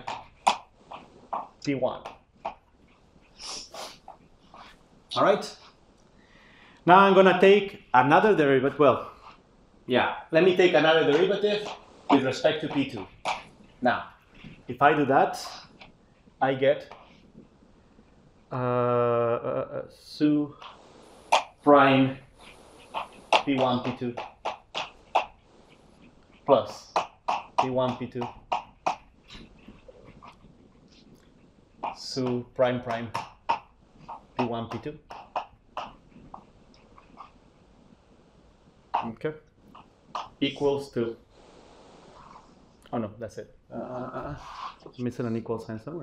P1. All right? Now I'm going to take another derivative. Well, yeah, let me take another derivative with respect to P2. Now, if I do that, I get su prime P1, P2 plus P1, P2 su prime prime P1, P2. Okay. Equals to, oh no, that's it. Missing an equal sign somewhere.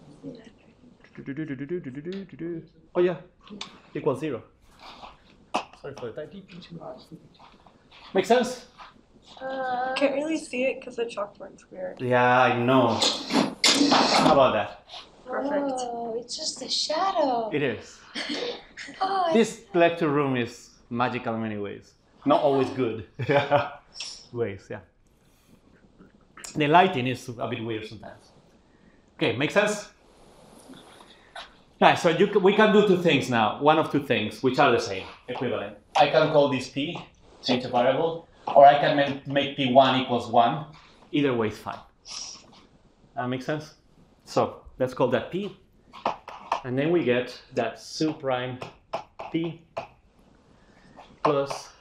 Oh yeah, equals 0. Sorry for the type. Makes sense? Can't really see it because the chalkboard's weird. Yeah, I know. How about that? Perfect. Oh, it's just a shadow. It is. Oh, This lecture room is magical in many ways. Not always good ways, yeah. The lighting is a bit weird sometimes. Okay, make sense? Right, so we can do 2 things now. One of 2 things, which are the same, equivalent. I can call this P, change a variable, or I can make P1 equals 1. Either way is fine. Make sense? So let's call that P. And then we get that su prime P plus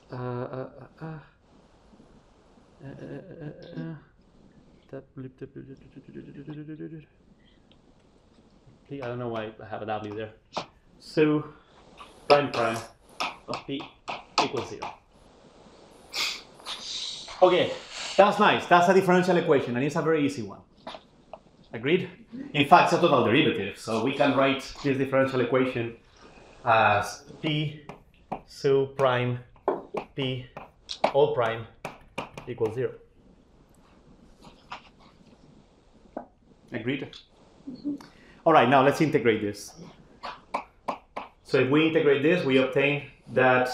I don't know why I have a W there. So prime prime of P equals 0. Okay, that's nice. That's a differential equation, and it's a very easy one. Agreed? In fact, it's a total derivative, so we can write this differential equation as p su prime p all prime equals 0. Agreed? All right, now let's integrate this. So if we integrate this, we obtain that,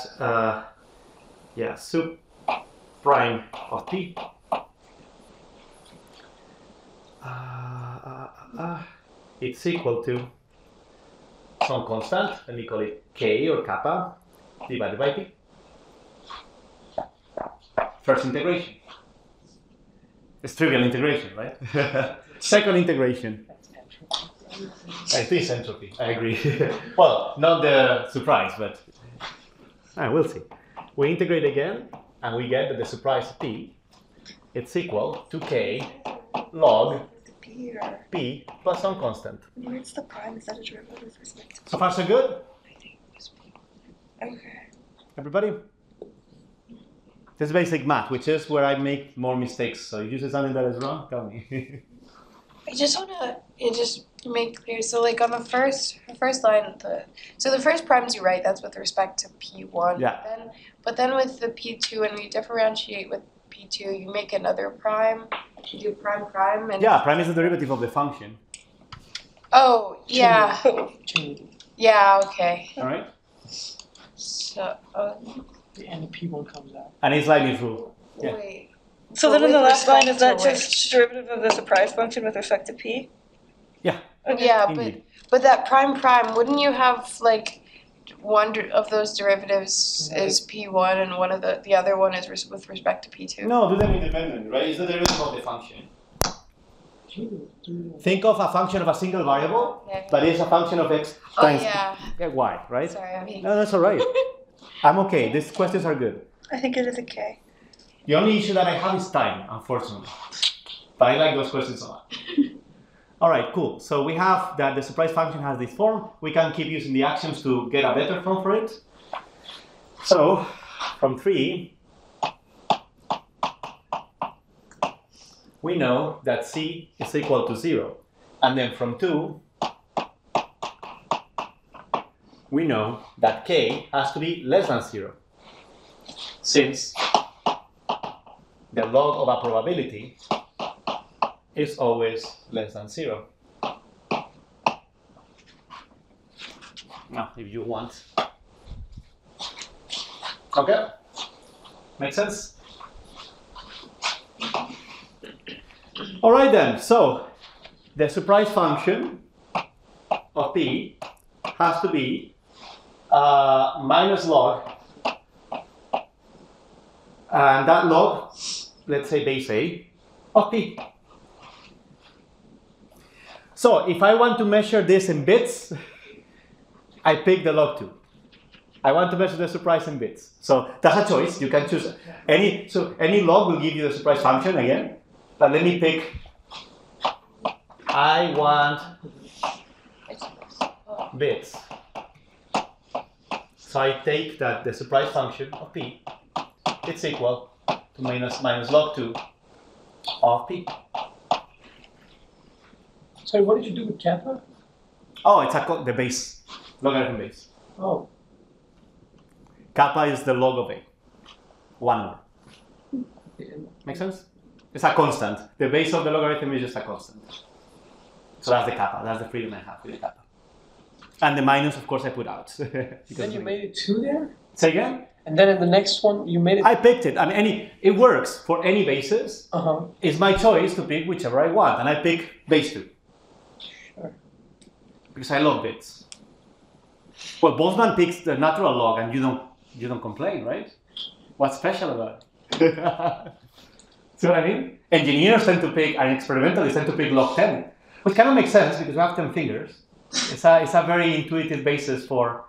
su prime of p it's equal to some constant, let me call it k or kappa, divided by p. First integration. It's trivial integration, right? Second integration. It is entropy, I agree. Well, not the surprise, but we'll see. We integrate again, and we get that the surprise p, it's equal to k log p plus some constant. Where's the prime? Is that a derivative with respect to? So far, so good? Okay. Everybody? This is basic math, which is where I make more mistakes. So if you say something that is wrong, tell me. I just want to just make clear. So like on the first line, the first primes you write, that's with respect to P1. Yeah. But then with the P2, when we differentiate with P2, you make another prime. You do prime and Yeah, prime is the derivative of the function. Oh yeah. Yeah. Okay. All right. So And the P1 comes out. And it's Leibniz rule. Yeah. wait. So But then in the with last line, is respect that to just derivative of the surprise function with respect to p? Yeah. Okay. Yeah, Indeed. but that prime, wouldn't you have like one of those derivatives is P1 and one of the other one is with respect to P2? No, do them independently, right? It's the derivative of the function. Think of a function of a single variable, Yeah. but it's a function of x Oh times yeah. y, right? Sorry, I mean. No, that's all right. I'm okay. These questions are good. I think it is a k. The only issue that I have is time, unfortunately. But I like those questions a lot. All right, cool. So we have that the surprise function has this form. We can keep using the axioms to get a better form for it. So from 3, we know that c is equal to 0. And then from 2, we know that k has to be less than 0. Since the log of a probability is always less than 0. Now, if you want. Okay? Make sense? All right then, so the surprise function of p has to be minus log, and that log, let's say base a, of p. So if I want to measure this in bits, I pick the log 2. I want to measure the surprise in bits. So that's a choice. You can choose any. So any log will give you the surprise function again. But let me pick. I want bits. So I take that the surprise function of p, it's equal to minus log 2 of p. So what did you do with kappa? Oh, it's the base, logarithm base. Oh, Kappa is the log of a, 1 more. Make sense? It's a constant. The base of the logarithm is just a constant. So that's the kappa. That's the freedom I have with the kappa. And the minus, of course, I put out. then you made it 2 there? Say again? And then in the next one, you made it... I picked it. I mean, it works for any basis. Uh-huh. It's my choice to pick whichever I want. And I pick base 2. Sure. Because I love bits. Well, Boltzmann picks the natural log and you don't complain, right? What's special about it? See what I mean? Engineers tend to pick, and experimentalists tend to pick log 10. Which kind of makes sense because we have 10 fingers. It's a very intuitive basis for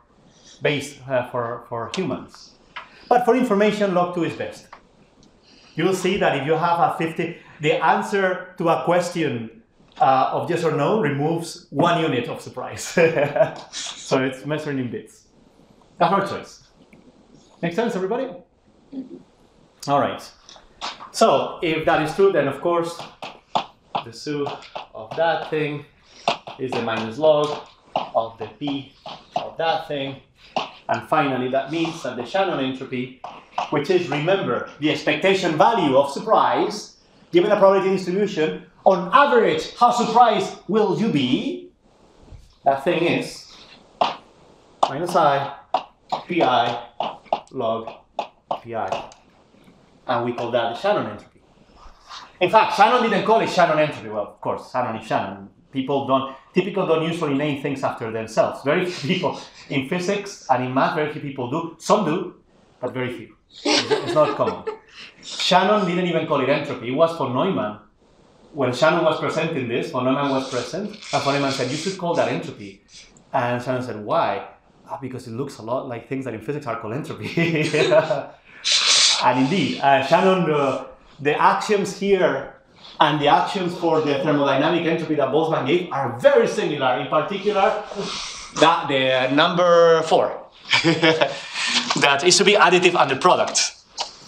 humans. But for information, log 2 is best. You will see that if you have a 50, the answer to a question of yes or no removes 1 unit of surprise. So it's measuring in bits. That's our choice. Make sense, everybody? All right. So if that is true, then of course the SU of that thing is the minus log of the P of that thing. And finally, that means that the Shannon entropy, which is, remember, the expectation value of surprise, given a probability distribution, on average, how surprised will you be? That thing is minus I pi log pi. And we call that the Shannon entropy. In fact, Shannon didn't call it Shannon entropy. Well, of course, Shannon is Shannon. People don't usually name things after themselves. Very few people in physics and in math, very few people do. Some do, but very few. It's not common. Shannon didn't even call it entropy. It was von Neumann. When Shannon was presenting this, von Neumann was present, and von Neumann said, you should call that entropy. And Shannon said, why? Because it looks a lot like things that in physics are called entropy. And indeed, Shannon, the axioms here and the axioms for the thermodynamic entropy that Boltzmann gave are very similar. In particular, that the number 4, that is to be additive under product.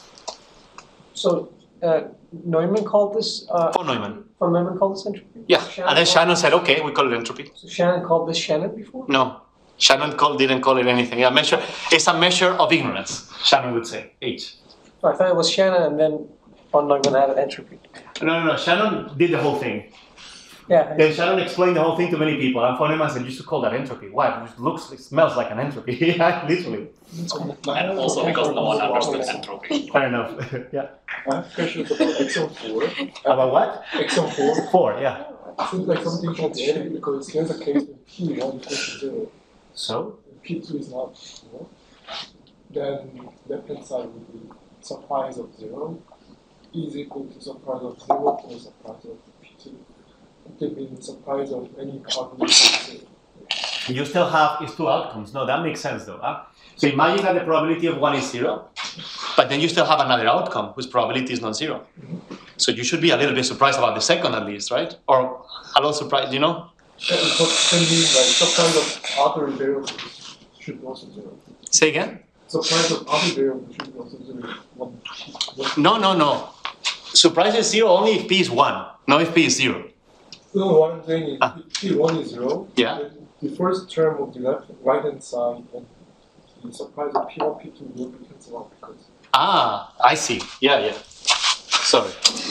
So Neumann called this. Von Neumann. Von Neumann called this entropy. Yeah, and then Shannon said, "Okay, we call it entropy." So Shannon called this Shannon before. No, Shannon didn't call it anything. Yeah, it's a measure of ignorance. Shannon would say H. I thought it was Shannon, and then von Neumann added entropy. No. Shannon did the whole thing. Yeah. Then Shannon explained the whole thing to many people, and von Neumann said, "You should call that entropy." Why? Because it smells like an entropy. Yeah, literally. And also because no one understood entropy. Fair enough. Yeah. I have questions about exon 4. About what? Exon 4. 4. Yeah. It seems like something complicated because there's a case when P1 equals to 0. So. P2 is not 0. Then left hand side would be surprise of 0 is equal to surprise of 0 plus surprise of P2. It could mean surprise of any probability. You still have is 2 outcomes. No, that makes sense though. Huh? So imagine that the probability of 1 is 0, but then you still have another outcome whose probability is not 0. So you should be a little bit surprised about the second at least, right? Or a lot surprised, you know? But can mean like surprise of other variables should be also 0. Say again? Surprise of other variables should be also 0. No. Surprise is 0 only if P is 1, not if P is 0. No, what I'm saying is P1 is 0. Yeah. The first term of the right hand side and the surprise of P1, P2 will be cancelled out because. Ah, I see. Yeah. Sorry.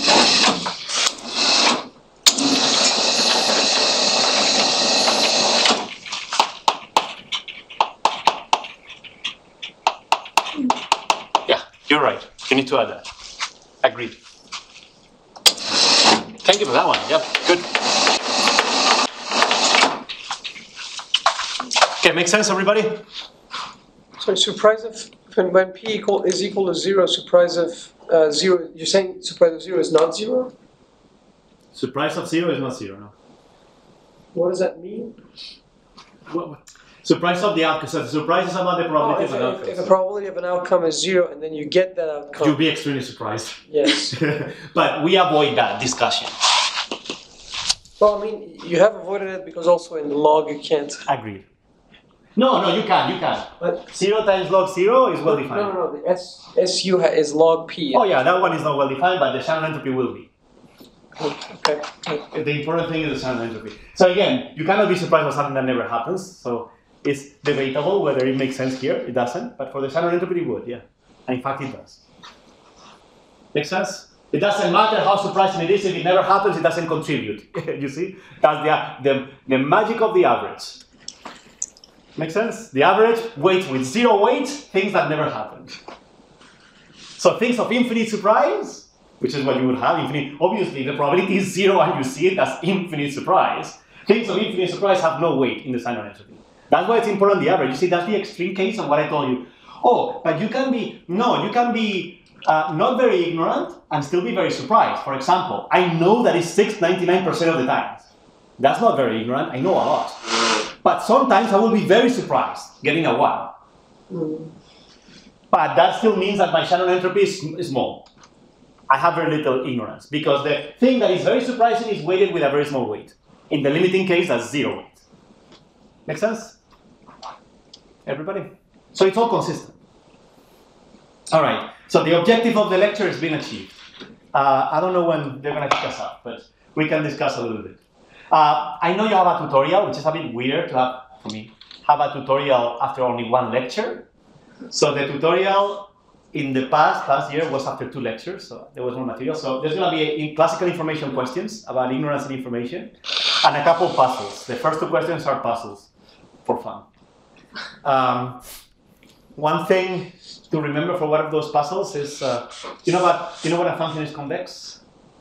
Yeah, you're right. You need to add that. Agreed. Thank you for that one. Yeah, good. Okay, makes sense, everybody? So surprise of when P is equal to 0, surprise of 0. You're saying surprise of 0 is not 0? Surprise of 0 is not 0, no. What does that mean? Surprise of the outcome. So the surprise is about the probability of an outcome. If the probability of an outcome is 0 and then you get that outcome. You'll be extremely surprised. Yes. But we avoid that discussion. Well, I mean, you have avoided it because also in the log you can't. Agreed. No, you can. But 0 times log 0 is well defined. No, the SU is log P. Oh yeah, that one is not well defined, but the Shannon entropy will be. Okay. The important thing is the Shannon entropy. So again, you cannot be surprised by something that never happens. So it's debatable whether it makes sense here. It doesn't, but for the Shannon entropy it would, yeah. And in fact it does. Make sense? It doesn't matter how surprising it is. If it never happens, it doesn't contribute. You see? That's the magic of the average. Make sense? The average weights with 0 weight things that never happened. So things of infinite surprise, which is what you would have, infinite. Obviously, the probability is 0 and you see it as infinite surprise. Things of infinite surprise have no weight in the Shannon entropy. That's why it's important the average. You see, that's the extreme case of what I told you. Oh, but you can be not very ignorant and still be very surprised. For example, I know that it's 99% of the time. That's not very ignorant. I know a lot. But sometimes I will be very surprised getting a 1. But that still means that my Shannon entropy is small. I have very little ignorance because the thing that is very surprising is weighted with a very small weight. In the limiting case, that's 0 weight. Make sense? Everybody? So it's all consistent. All right. So the objective of the lecture has been achieved. I don't know when they're going to kick us out, but we can discuss a little bit. I know you have a tutorial, which is a bit weird to have for me, have a tutorial after only one lecture. So the tutorial in the past year was after 2 lectures, so there was no material. So there's going to be classical information questions about ignorance and information, and a couple puzzles. The first 2 questions are puzzles for fun. One thing to remember for one of those puzzles is, you know what a function is convex?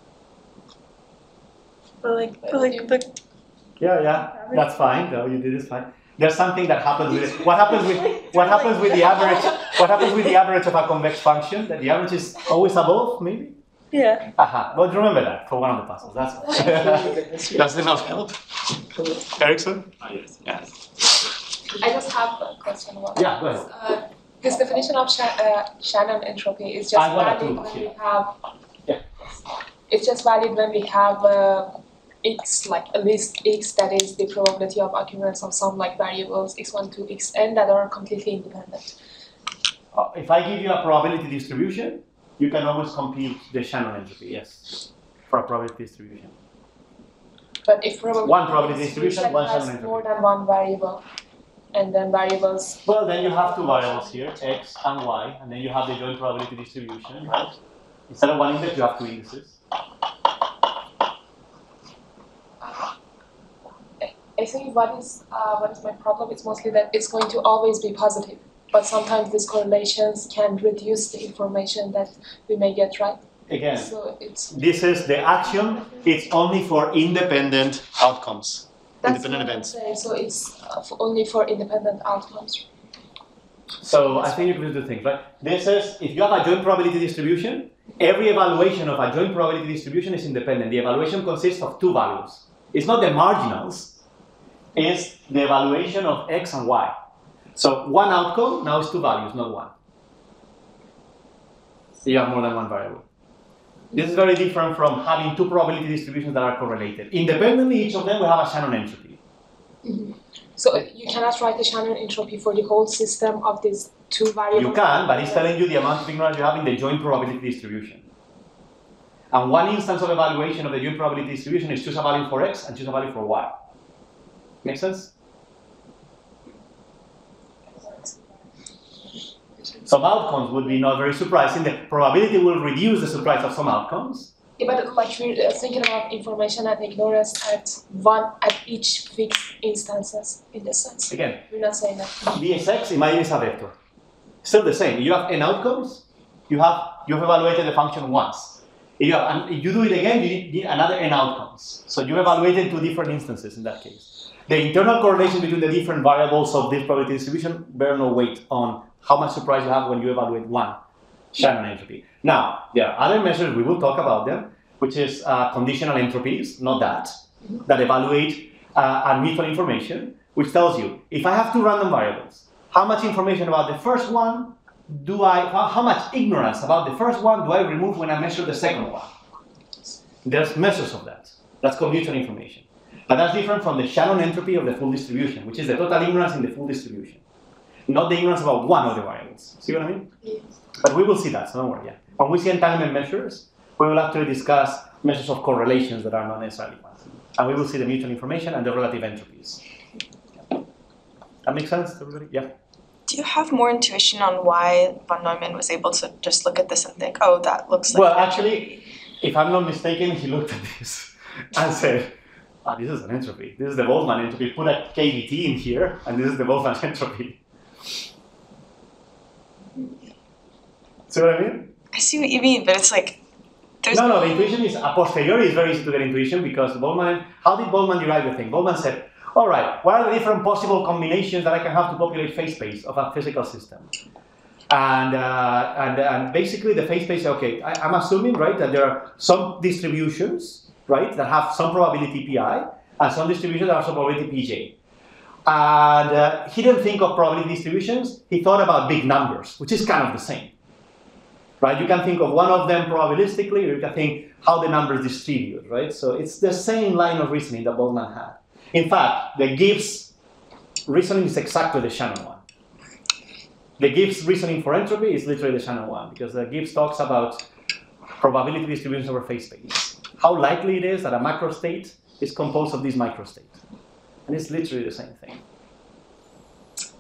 Like the Yeah, that's fine. No, you did this fine. There's something that happens with it. What happens with the average? What happens with the average of a convex function? That the average is always above, maybe. yeah. Well, remember that for one of the puzzles. That's does enough help. Erickson? Yes. Yeah. I just have a question. Yeah, go ahead. This definition of Shannon entropy is just I wanna valid do when that, we yeah. have. Yeah. It's just valid when we have x, like at least x, that is the probability of occurrence of some like variables x1 to xn that are completely independent. If I give you a probability distribution, you can always compute the Shannon entropy. Yes, for a probability distribution. But if probability One probability distribution, one has Shannon more entropy. than one variable, and then variables. Well, then you have 2 variables here, x and y, and then you have the joint probability distribution, right? Instead of 1 index, you have 2 indices. I think what is my problem is mostly that it's going to always be positive, but sometimes these correlations can reduce the information that we may get, right? Again, So it's this is the axiom. It's only for independent outcomes, independent what I'm events. saying. So it's only for independent outcomes. So I think you can do 2 things, right? This is, if you have a joint probability distribution, every evaluation of a joint probability distribution is independent. The evaluation consists of 2 values. It's not the marginals, it's the evaluation of x and y. So one outcome now is 2 values, not 1. So you have more than 1 variable. This is very different from having 2 probability distributions that are correlated. Independently, each of them will have a Shannon entropy. So you cannot write the Shannon entropy for the whole system of these 2 variables. You can, but it's telling you the amount of ignorance you have in the joint probability distribution. And one instance of evaluation of the joint probability distribution is choose a value for x and choose a value for y. Make sense? Some outcomes would be not very surprising. The probability will reduce the surprise of some outcomes. Yeah, but like we're thinking about information and ignorance at each fixed instances in this sense. Again, We're not saying that. Dsx, imagine is a vector. Still the same. You have n outcomes. You've evaluated the function once. If you do it again, you need another n outcomes. So you evaluated 2 different instances in that case. The internal correlation between the different variables of this probability distribution bear no weight on how much surprise you have when you evaluate one Shannon entropy. Now, there are other measures, we will talk about them, which is conditional entropies, not that evaluate mutual information, which tells you, if I have 2 random variables, how much information about the first one how much ignorance about the first one do I remove when I measure the second one? There's measures of that. That's called mutual information. But that's different from the Shannon entropy of the full distribution, which is the total ignorance in the full distribution. Not the ignorance about one of the variables. See what I mean? Yes. But we will see that, so don't worry. Yeah. When we see entanglement measures, we will actually discuss measures of correlations that are not necessarily ones. And we will see the mutual information and the relative entropies. That makes sense to everybody? Yeah. Do you have more intuition on why von Neumann was able to just look at this and think, oh, that looks like... Well, actually, if I'm not mistaken, he looked at this and said, this is an entropy. This is the Boltzmann entropy. Put a KBT in here, and this is the Boltzmann entropy. See what I mean? I see what you mean, but it's like... No, the intuition is, a posteriori is very easy to get intuition because Boltzmann, how did Boltzmann derive the thing? Boltzmann said, all right, what are the different possible combinations that I can have to populate phase space of a physical system? And basically the phase space, okay, I'm assuming, right, that there are some distributions, right, that have some probability pi, and some distributions that have some probability pj. And he didn't think of probability distributions, he thought about big numbers, which is kind of the same. Right? You can think of one of them probabilistically, or you can think how the numbers distribute, right? So it's the same line of reasoning that Boltzmann had. In fact, the Gibbs reasoning is exactly the Shannon one. The Gibbs reasoning for entropy is literally the Shannon one, because the Gibbs talks about probability distributions over phase space. How likely it is that a macro state is composed of this micro state. And it's literally the same thing.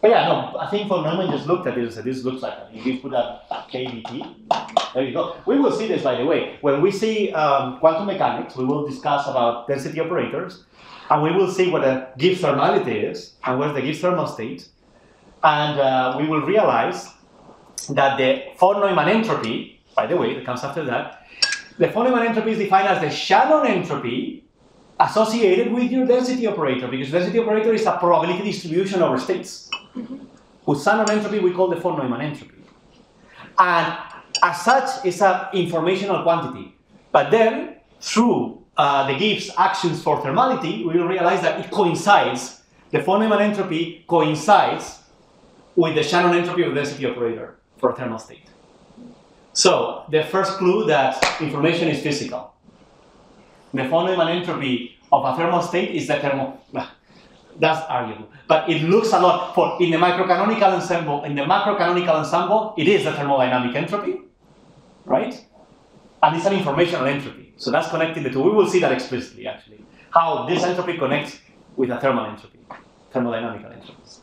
But yeah, no, I think von Neumann just looked at this and said, this looks like that. If you put a KBT, there you go. We will see this, by the way. When we see quantum mechanics, we will discuss about density operators, and we will see what a Gibbs thermality is, and what's the Gibbs thermal state. And we will realize that the von Neumann entropy, by the way, that comes after that, the von Neumann entropy is defined as the Shannon entropy associated with your density operator, because density operator is a probability distribution over states, whose Shannon entropy we call the von Neumann entropy. And as such, it's an informational quantity. But then, through the Gibbs actions for thermality, we will realize that it coincides, the von Neumann entropy coincides with the Shannon entropy of the density operator for a thermal state. So, the first clue that information is physical. The von Neumann entropy of a thermal state is the that's arguable. But it looks a lot for, in the macrocanonical ensemble, it is the thermodynamic entropy, right? And it's an informational entropy. So that's connecting the two. We will see that explicitly, actually. How this entropy connects with a thermal entropy, thermodynamical entropies.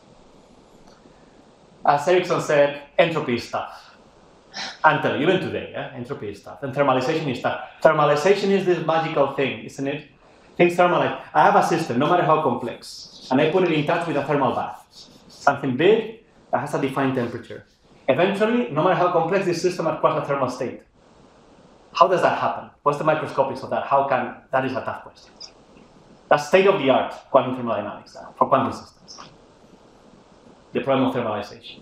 As Erickson said, entropy is tough. Until even today, entropy is tough, and thermalization is tough. Thermalization is this magical thing, isn't it? Things thermalize. I have a system, no matter how complex, and I put it in touch with a thermal bath. Something big that has a defined temperature. Eventually, no matter how complex this system acquires a thermal state. How does that happen? What's the microscopics of that? How can, that is a tough question. That's state-of-the-art quantum thermodynamics for quantum systems. The problem of thermalization.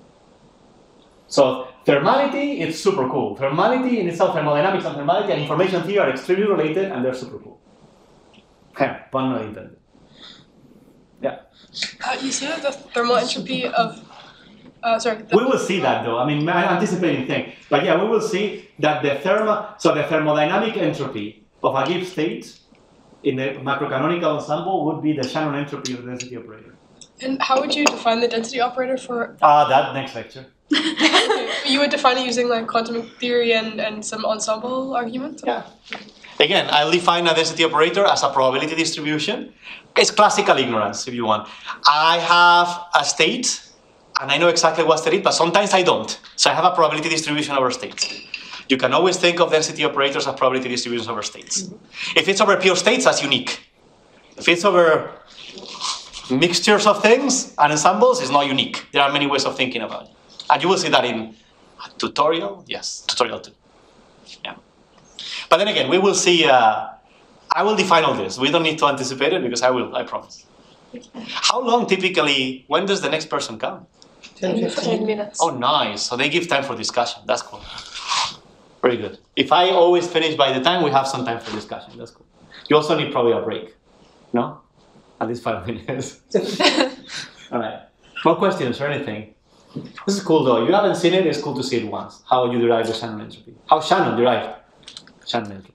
So thermality, it's super cool. Thermality in itself, thermodynamics and thermality and information theory are extremely related, and they're super cool. Okay, pun not intended. Yeah. You see that the thermal entropy of, we will see that though. I mean, I'm anticipating things, but yeah, we will see that the thermodynamic entropy of a Gibbs state in the macrocanonical ensemble would be the Shannon entropy of the density operator. And how would you define the density operator for? That next lecture. You would define it using like quantum theory and some ensemble argument? Yeah. Again, I'll define a density operator as a probability distribution. It's classical ignorance, if you want. I have a state, and I know exactly what state it is, but sometimes I don't. So I have a probability distribution over states. You can always think of density operators as probability distributions over states. Mm-hmm. If it's over pure states, that's unique. If it's over mixtures of things and ensembles, it's not unique. There are many ways of thinking about it. And you will see that in tutorial. Yes, tutorial 2. Yeah. But then again, we will see, I will define all this. We don't need to anticipate it because I will, I promise. How long typically, when does the next person come? 10 minutes. Oh, nice. So they give time for discussion. That's cool. Very good. If I always finish by the time, we have some time for discussion. That's cool. You also need probably a break. No? At least 5 minutes. All right. More questions or anything? This is cool though. You haven't seen it, it's cool to see it once. How you derive the Shannon entropy. How Shannon derived Shannon entropy.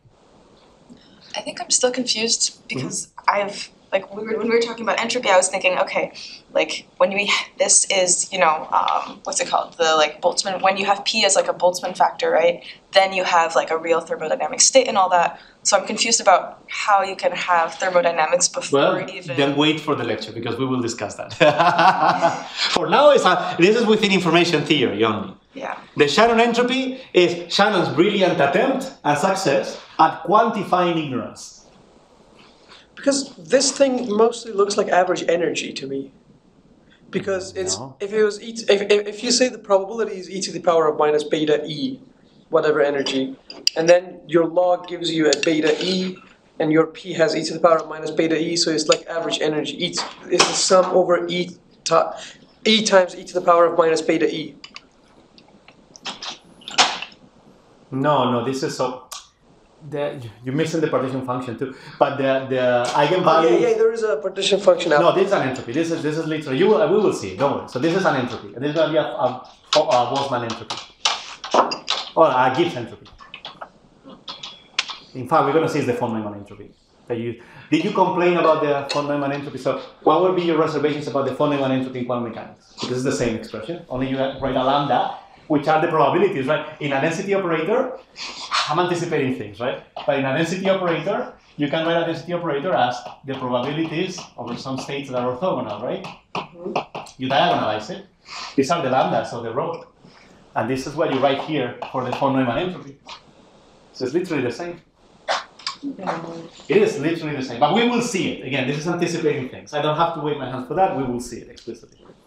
I think I'm still confused because I've, like, when we were talking about entropy, I was thinking, okay, like, this is, what's it called? The, like, Boltzmann, when you have P as, like, a Boltzmann factor, right? Then you have, like, a real thermodynamic state and all that. So I'm confused about how you can have thermodynamics before even... Then wait for the lecture, because we will discuss that. For now, this is within information theory only. Yeah. The Shannon entropy is Shannon's brilliant attempt and success at quantifying ignorance. Because this thing mostly looks like average energy to me. Because it's if you say the probability is e to the power of minus beta e, whatever energy, and then your log gives you a beta e, and your p has e to the power of minus beta e, so it's like average energy. It's the sum over e times e to the power of minus beta e. No, this is so... You're missing the partition function too. But the eigenvalue... Yeah, there is a partition function out. No, this is an entropy. This is literally... we will see, don't worry. So this is an entropy. And this is going to be a Boltzmann entropy. Or a Gibbs entropy. In fact, we're going to see is the von Neumann entropy. Did you complain about the von Neumann entropy? So what would be your reservations about the von Neumann entropy in quantum mechanics? Because it's the same expression, only you write a lambda, which are the probabilities, right? In a density operator, I'm anticipating things, right? But in a density operator, you can write a density operator as the probabilities over some states that are orthogonal, right? You diagonalize it. These are the lambdas of the row. And this is what you write here for the von Neumann entropy. So it's literally the same. It is literally the same. But we will see it. Again, this is anticipating things. I don't have to wave my hands for that. We will see it explicitly.